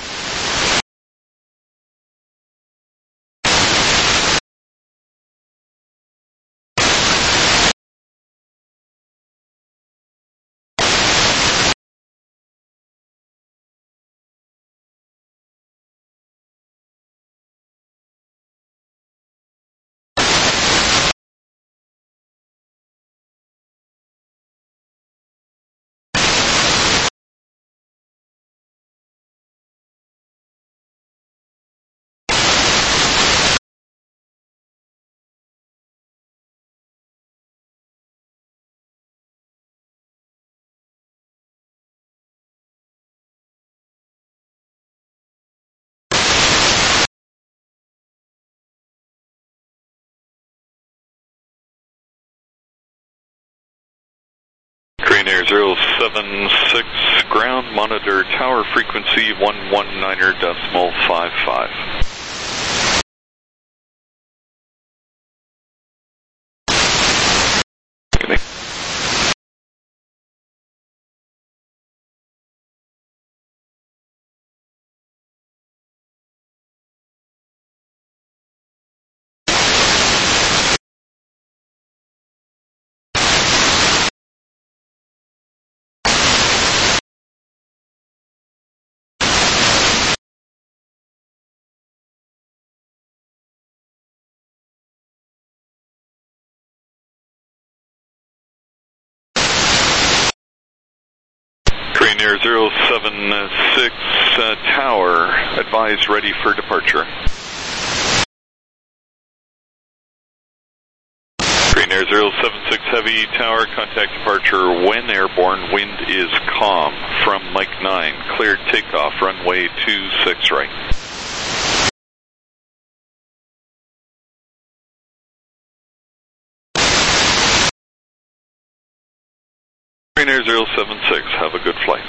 Crane Air zero seven six ground, monitor tower frequency one one niner decimal five five. Green Air zero seven six uh, Tower, advised ready for departure. Green Air zero seven six Heavy Tower, contact departure when airborne, wind is calm. From Mike nine, cleared takeoff, runway two six right. Green Air zero seven six, have a good flight.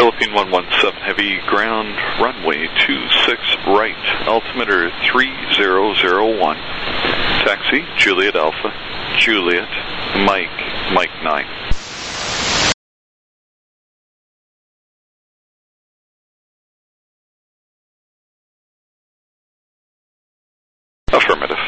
Philippine one one seven Heavy, ground runway two six right, altimeter three zero zero one. Taxi, Juliet Alpha, Juliet, Mike, Mike nine. Affirmative.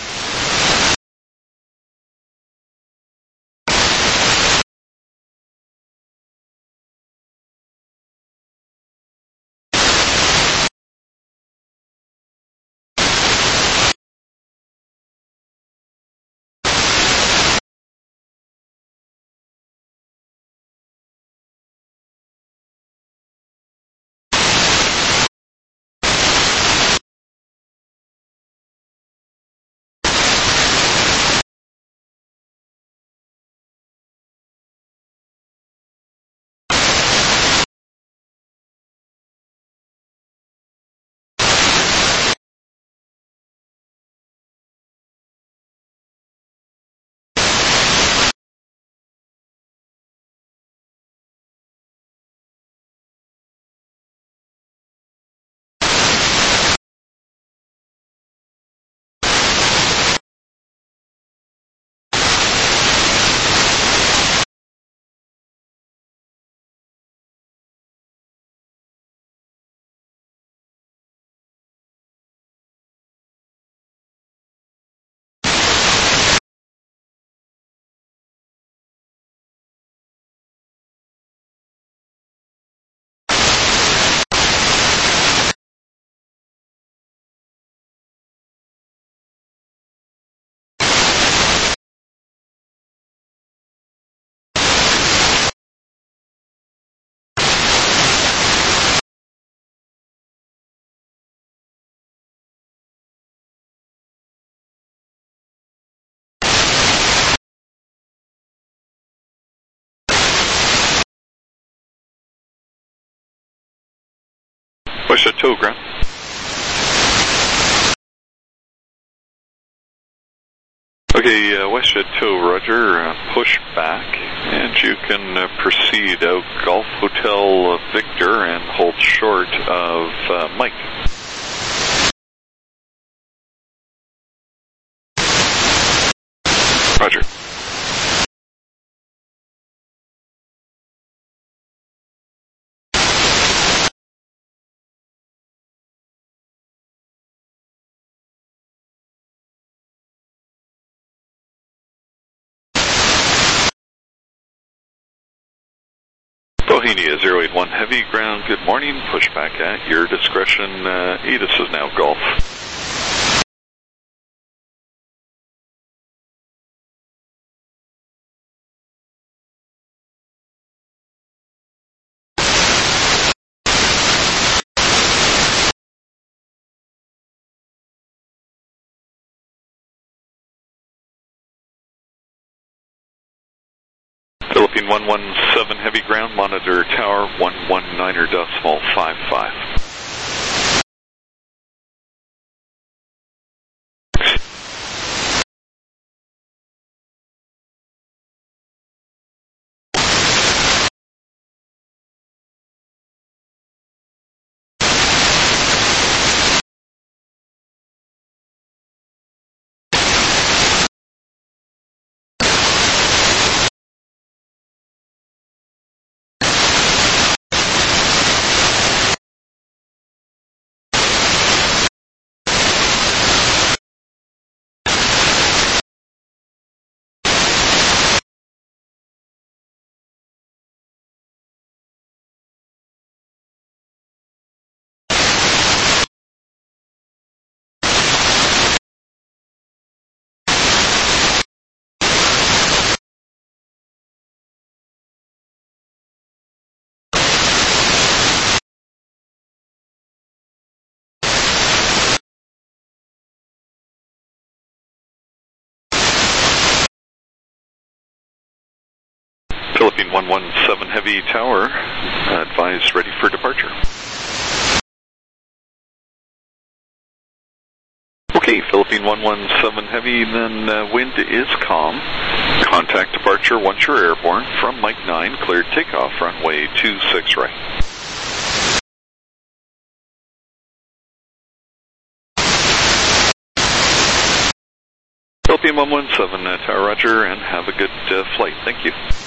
West Chateau, ground. Okay, uh, West Chateau, roger, uh, push back, and you can uh, proceed out Golf Hotel uh, Victor and hold short of uh, Mike. Roger. Bohemia zero eight one Heavy, ground, good morning, push back at your discretion, uh, Edis is now Golf. Philippine one one seven Heavy, ground, monitor tower one one niner decimal five five. Philippine one one seven Heavy, tower, advised ready for departure. Okay, Philippine one one seven Heavy, then uh, wind is calm. Contact departure once you're airborne from Mike nine, cleared takeoff, runway two six right. Philippine one one seven, uh, Tower Roger, and have a good uh, flight. Thank you.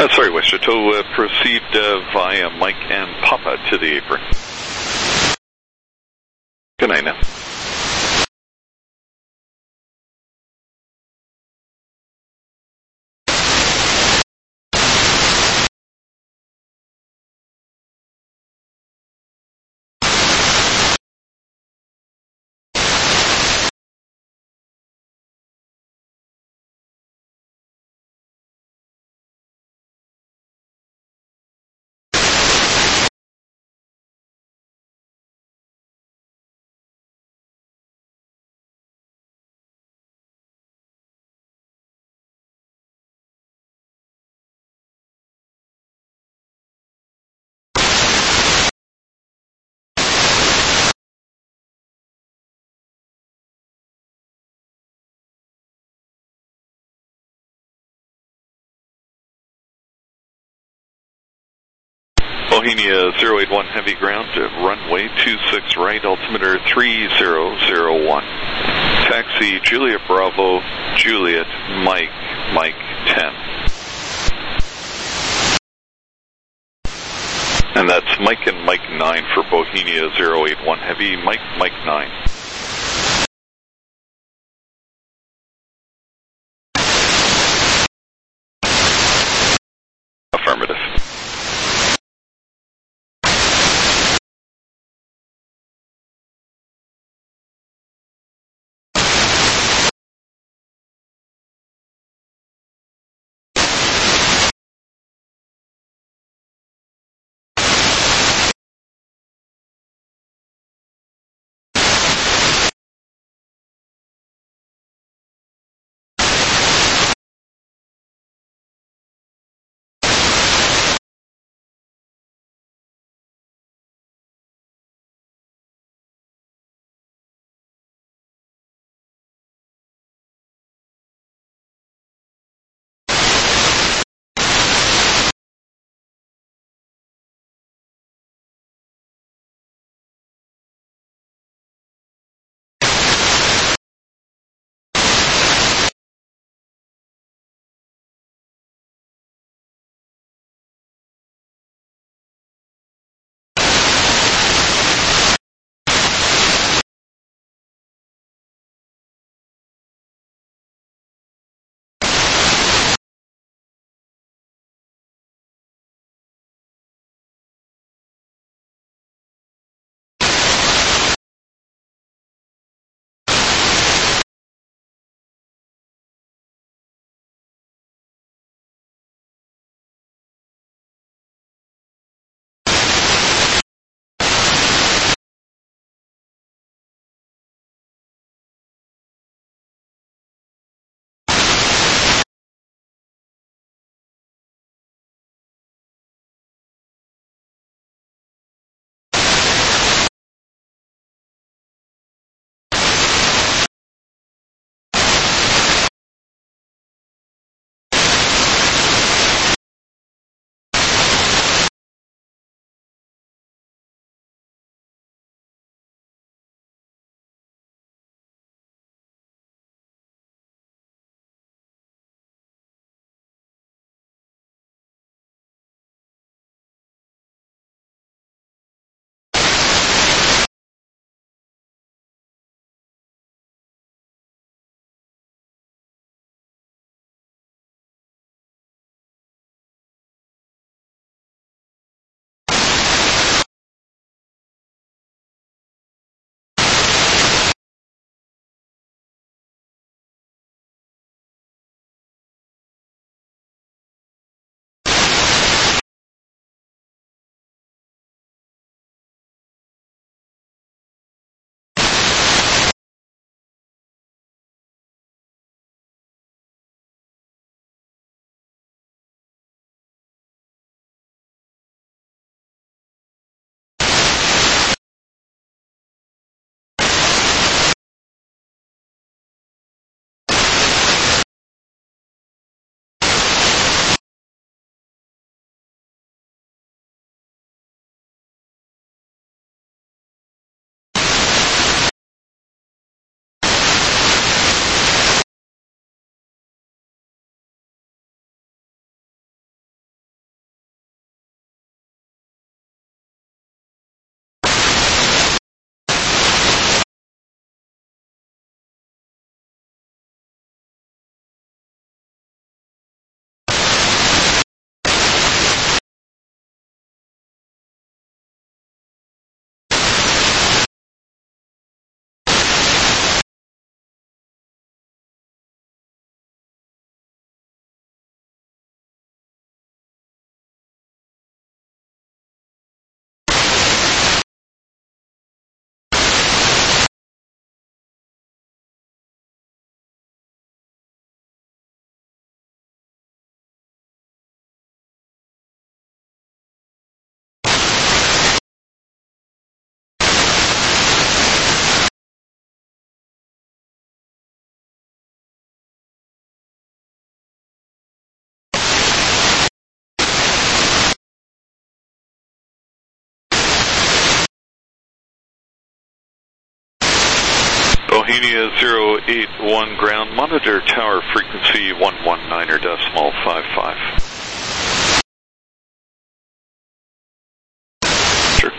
Uh, sorry, Wichita, uh, proceed uh, via Mike and Papa to the apron. Good night now. Bohemia zero eight one heavy ground at runway two six right, altimeter three zero zero one. Taxi Juliet Bravo, Juliet Mike, Mike ten. And that's Mike and Mike nine for Bohemia zero eight one heavy, Mike, Mike nine. Affirmative. Bohemia zero eight one ground, monitor tower frequency one one nine decimal five five. Sure.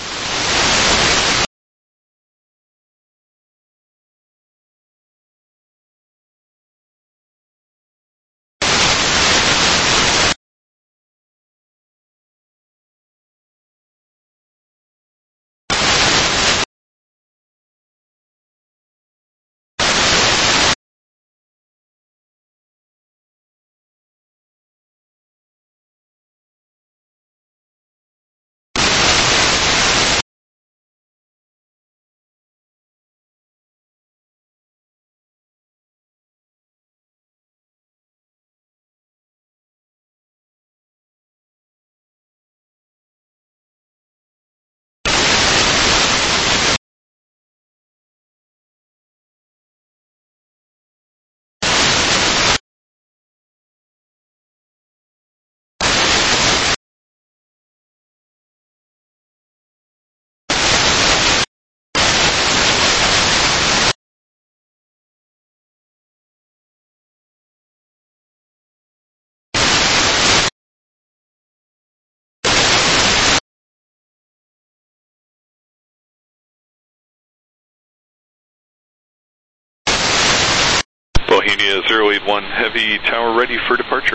Bohemia zero eight one heavy tower ready for departure.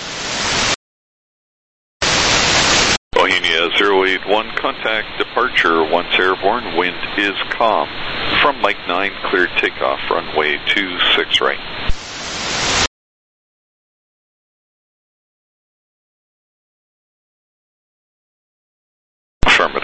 Bohemia zero eight one contact departure once airborne, wind is calm. From Mike nine, cleared takeoff, runway two six right. Affirmative.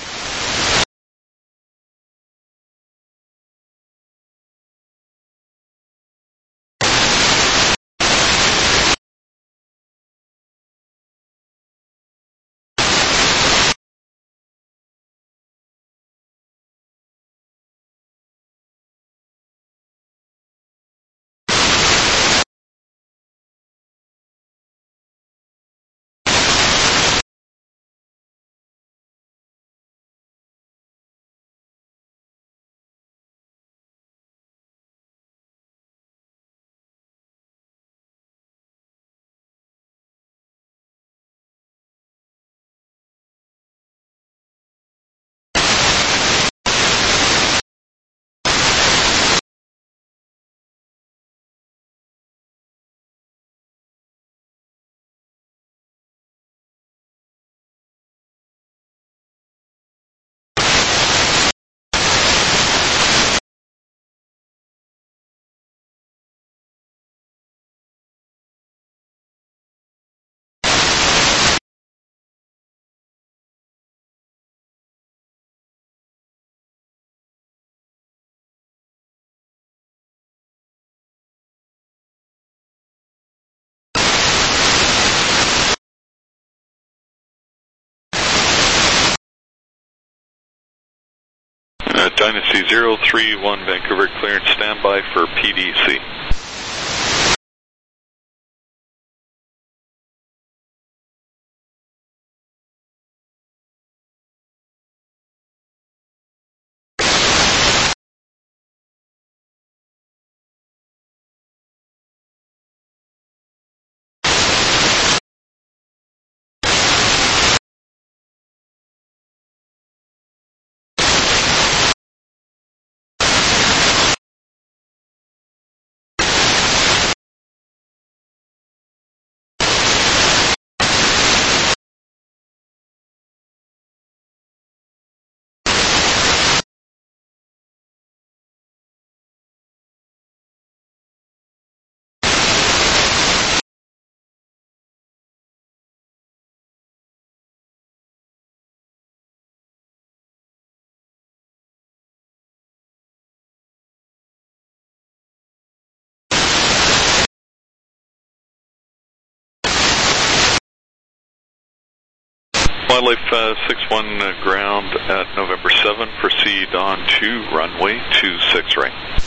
Uh, Dynasty zero three one Vancouver clearance, standby for P D C. Wildlife uh, six one uh, ground at November seventh, proceed on to runway two six right.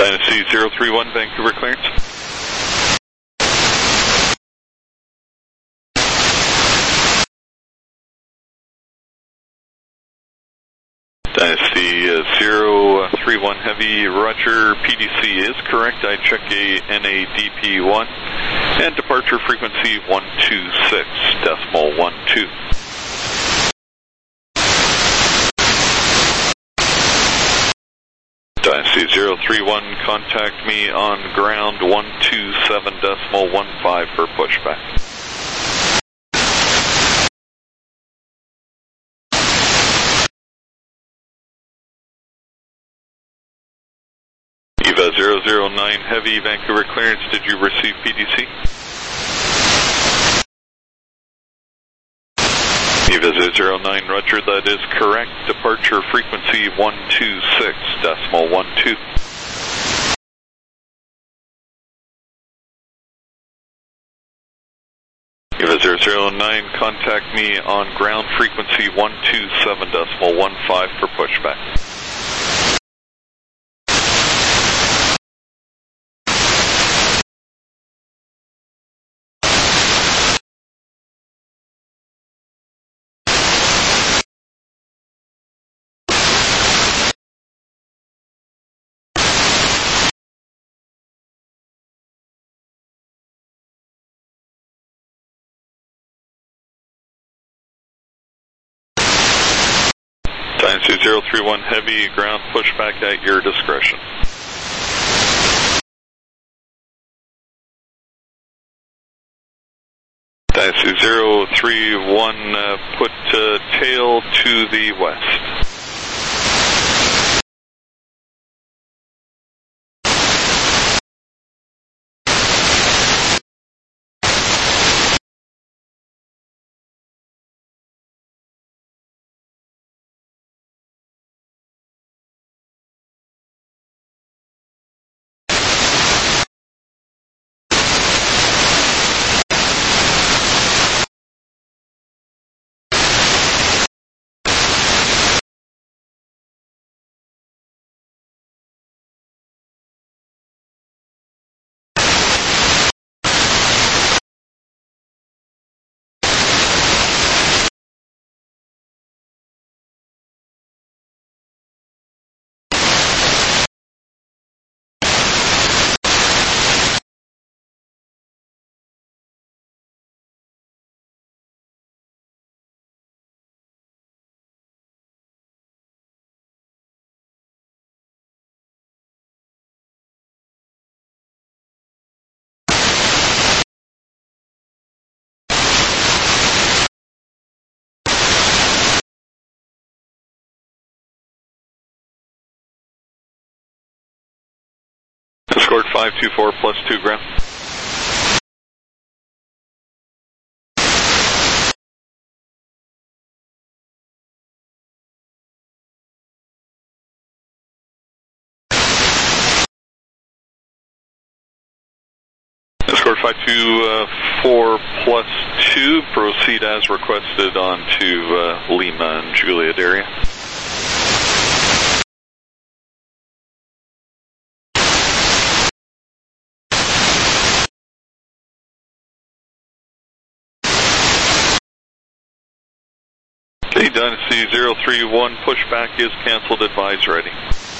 Dynasty zero three one, Vancouver clearance. Dynasty uh, zero three one Heavy, roger, P D C is correct. I check a N A D P one and departure frequency one two six decimal one two. Dynasty zero three one, contact me on ground one two seven decimal one five for pushback. EVA zero zero nine Heavy, Vancouver clearance, did you receive P D C? EVA zero zero nine, roger, that is correct. Departure frequency one two six decimal one two. EVA zero zero nine, contact me on ground frequency one two seven decimal one five for pushback. Dynasty zero three one Heavy, ground pushback at your discretion. Dynasty zero three one, uh, put uh, tail to the west. Escort five two four plus two ground. Escort five two four plus two, proceed as requested on to uh, Lima and Juliet area. Okay, Dynasty zero three one, pushback is canceled, advise ready.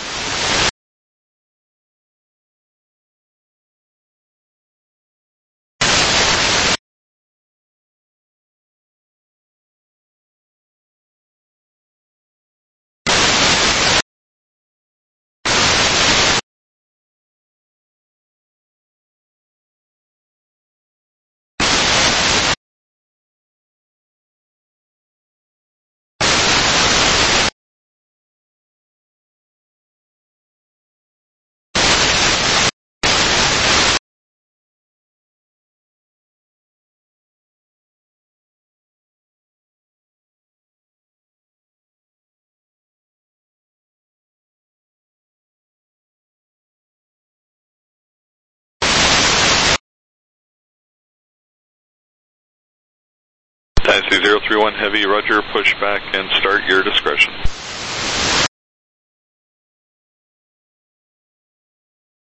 Dynasty zero three one Heavy, roger, pushback and start your discretion.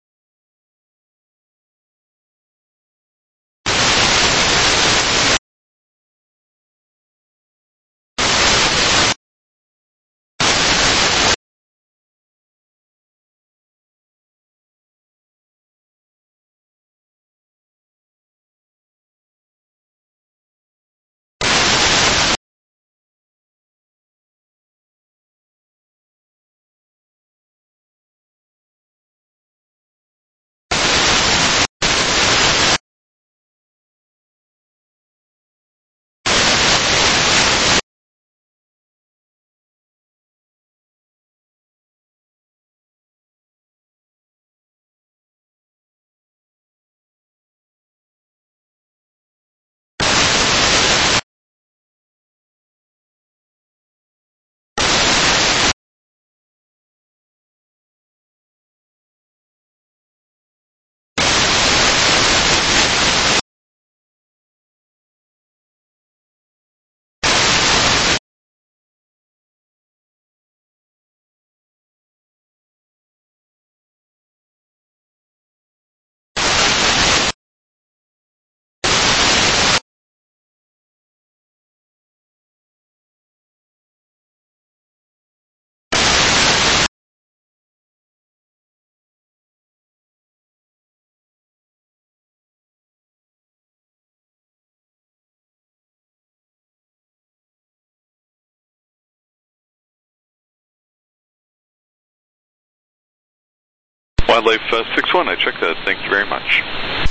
Wildlife uh, six one, I checked that. Thank you very much.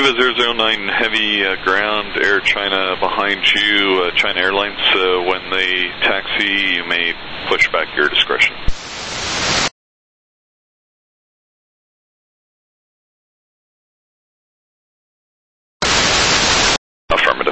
Lima zero zero nine, heavy uh, ground, Air China behind you, uh, China Airlines. Uh, when they taxi, you may push back your discretion. Affirmative.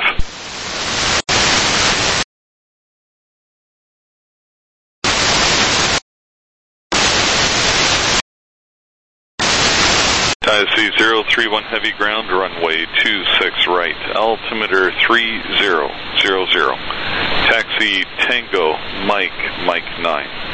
Taxi zero three one heavy ground, runway two six right, altimeter three zero zero zero. Taxi Tango Mike, Mike nine.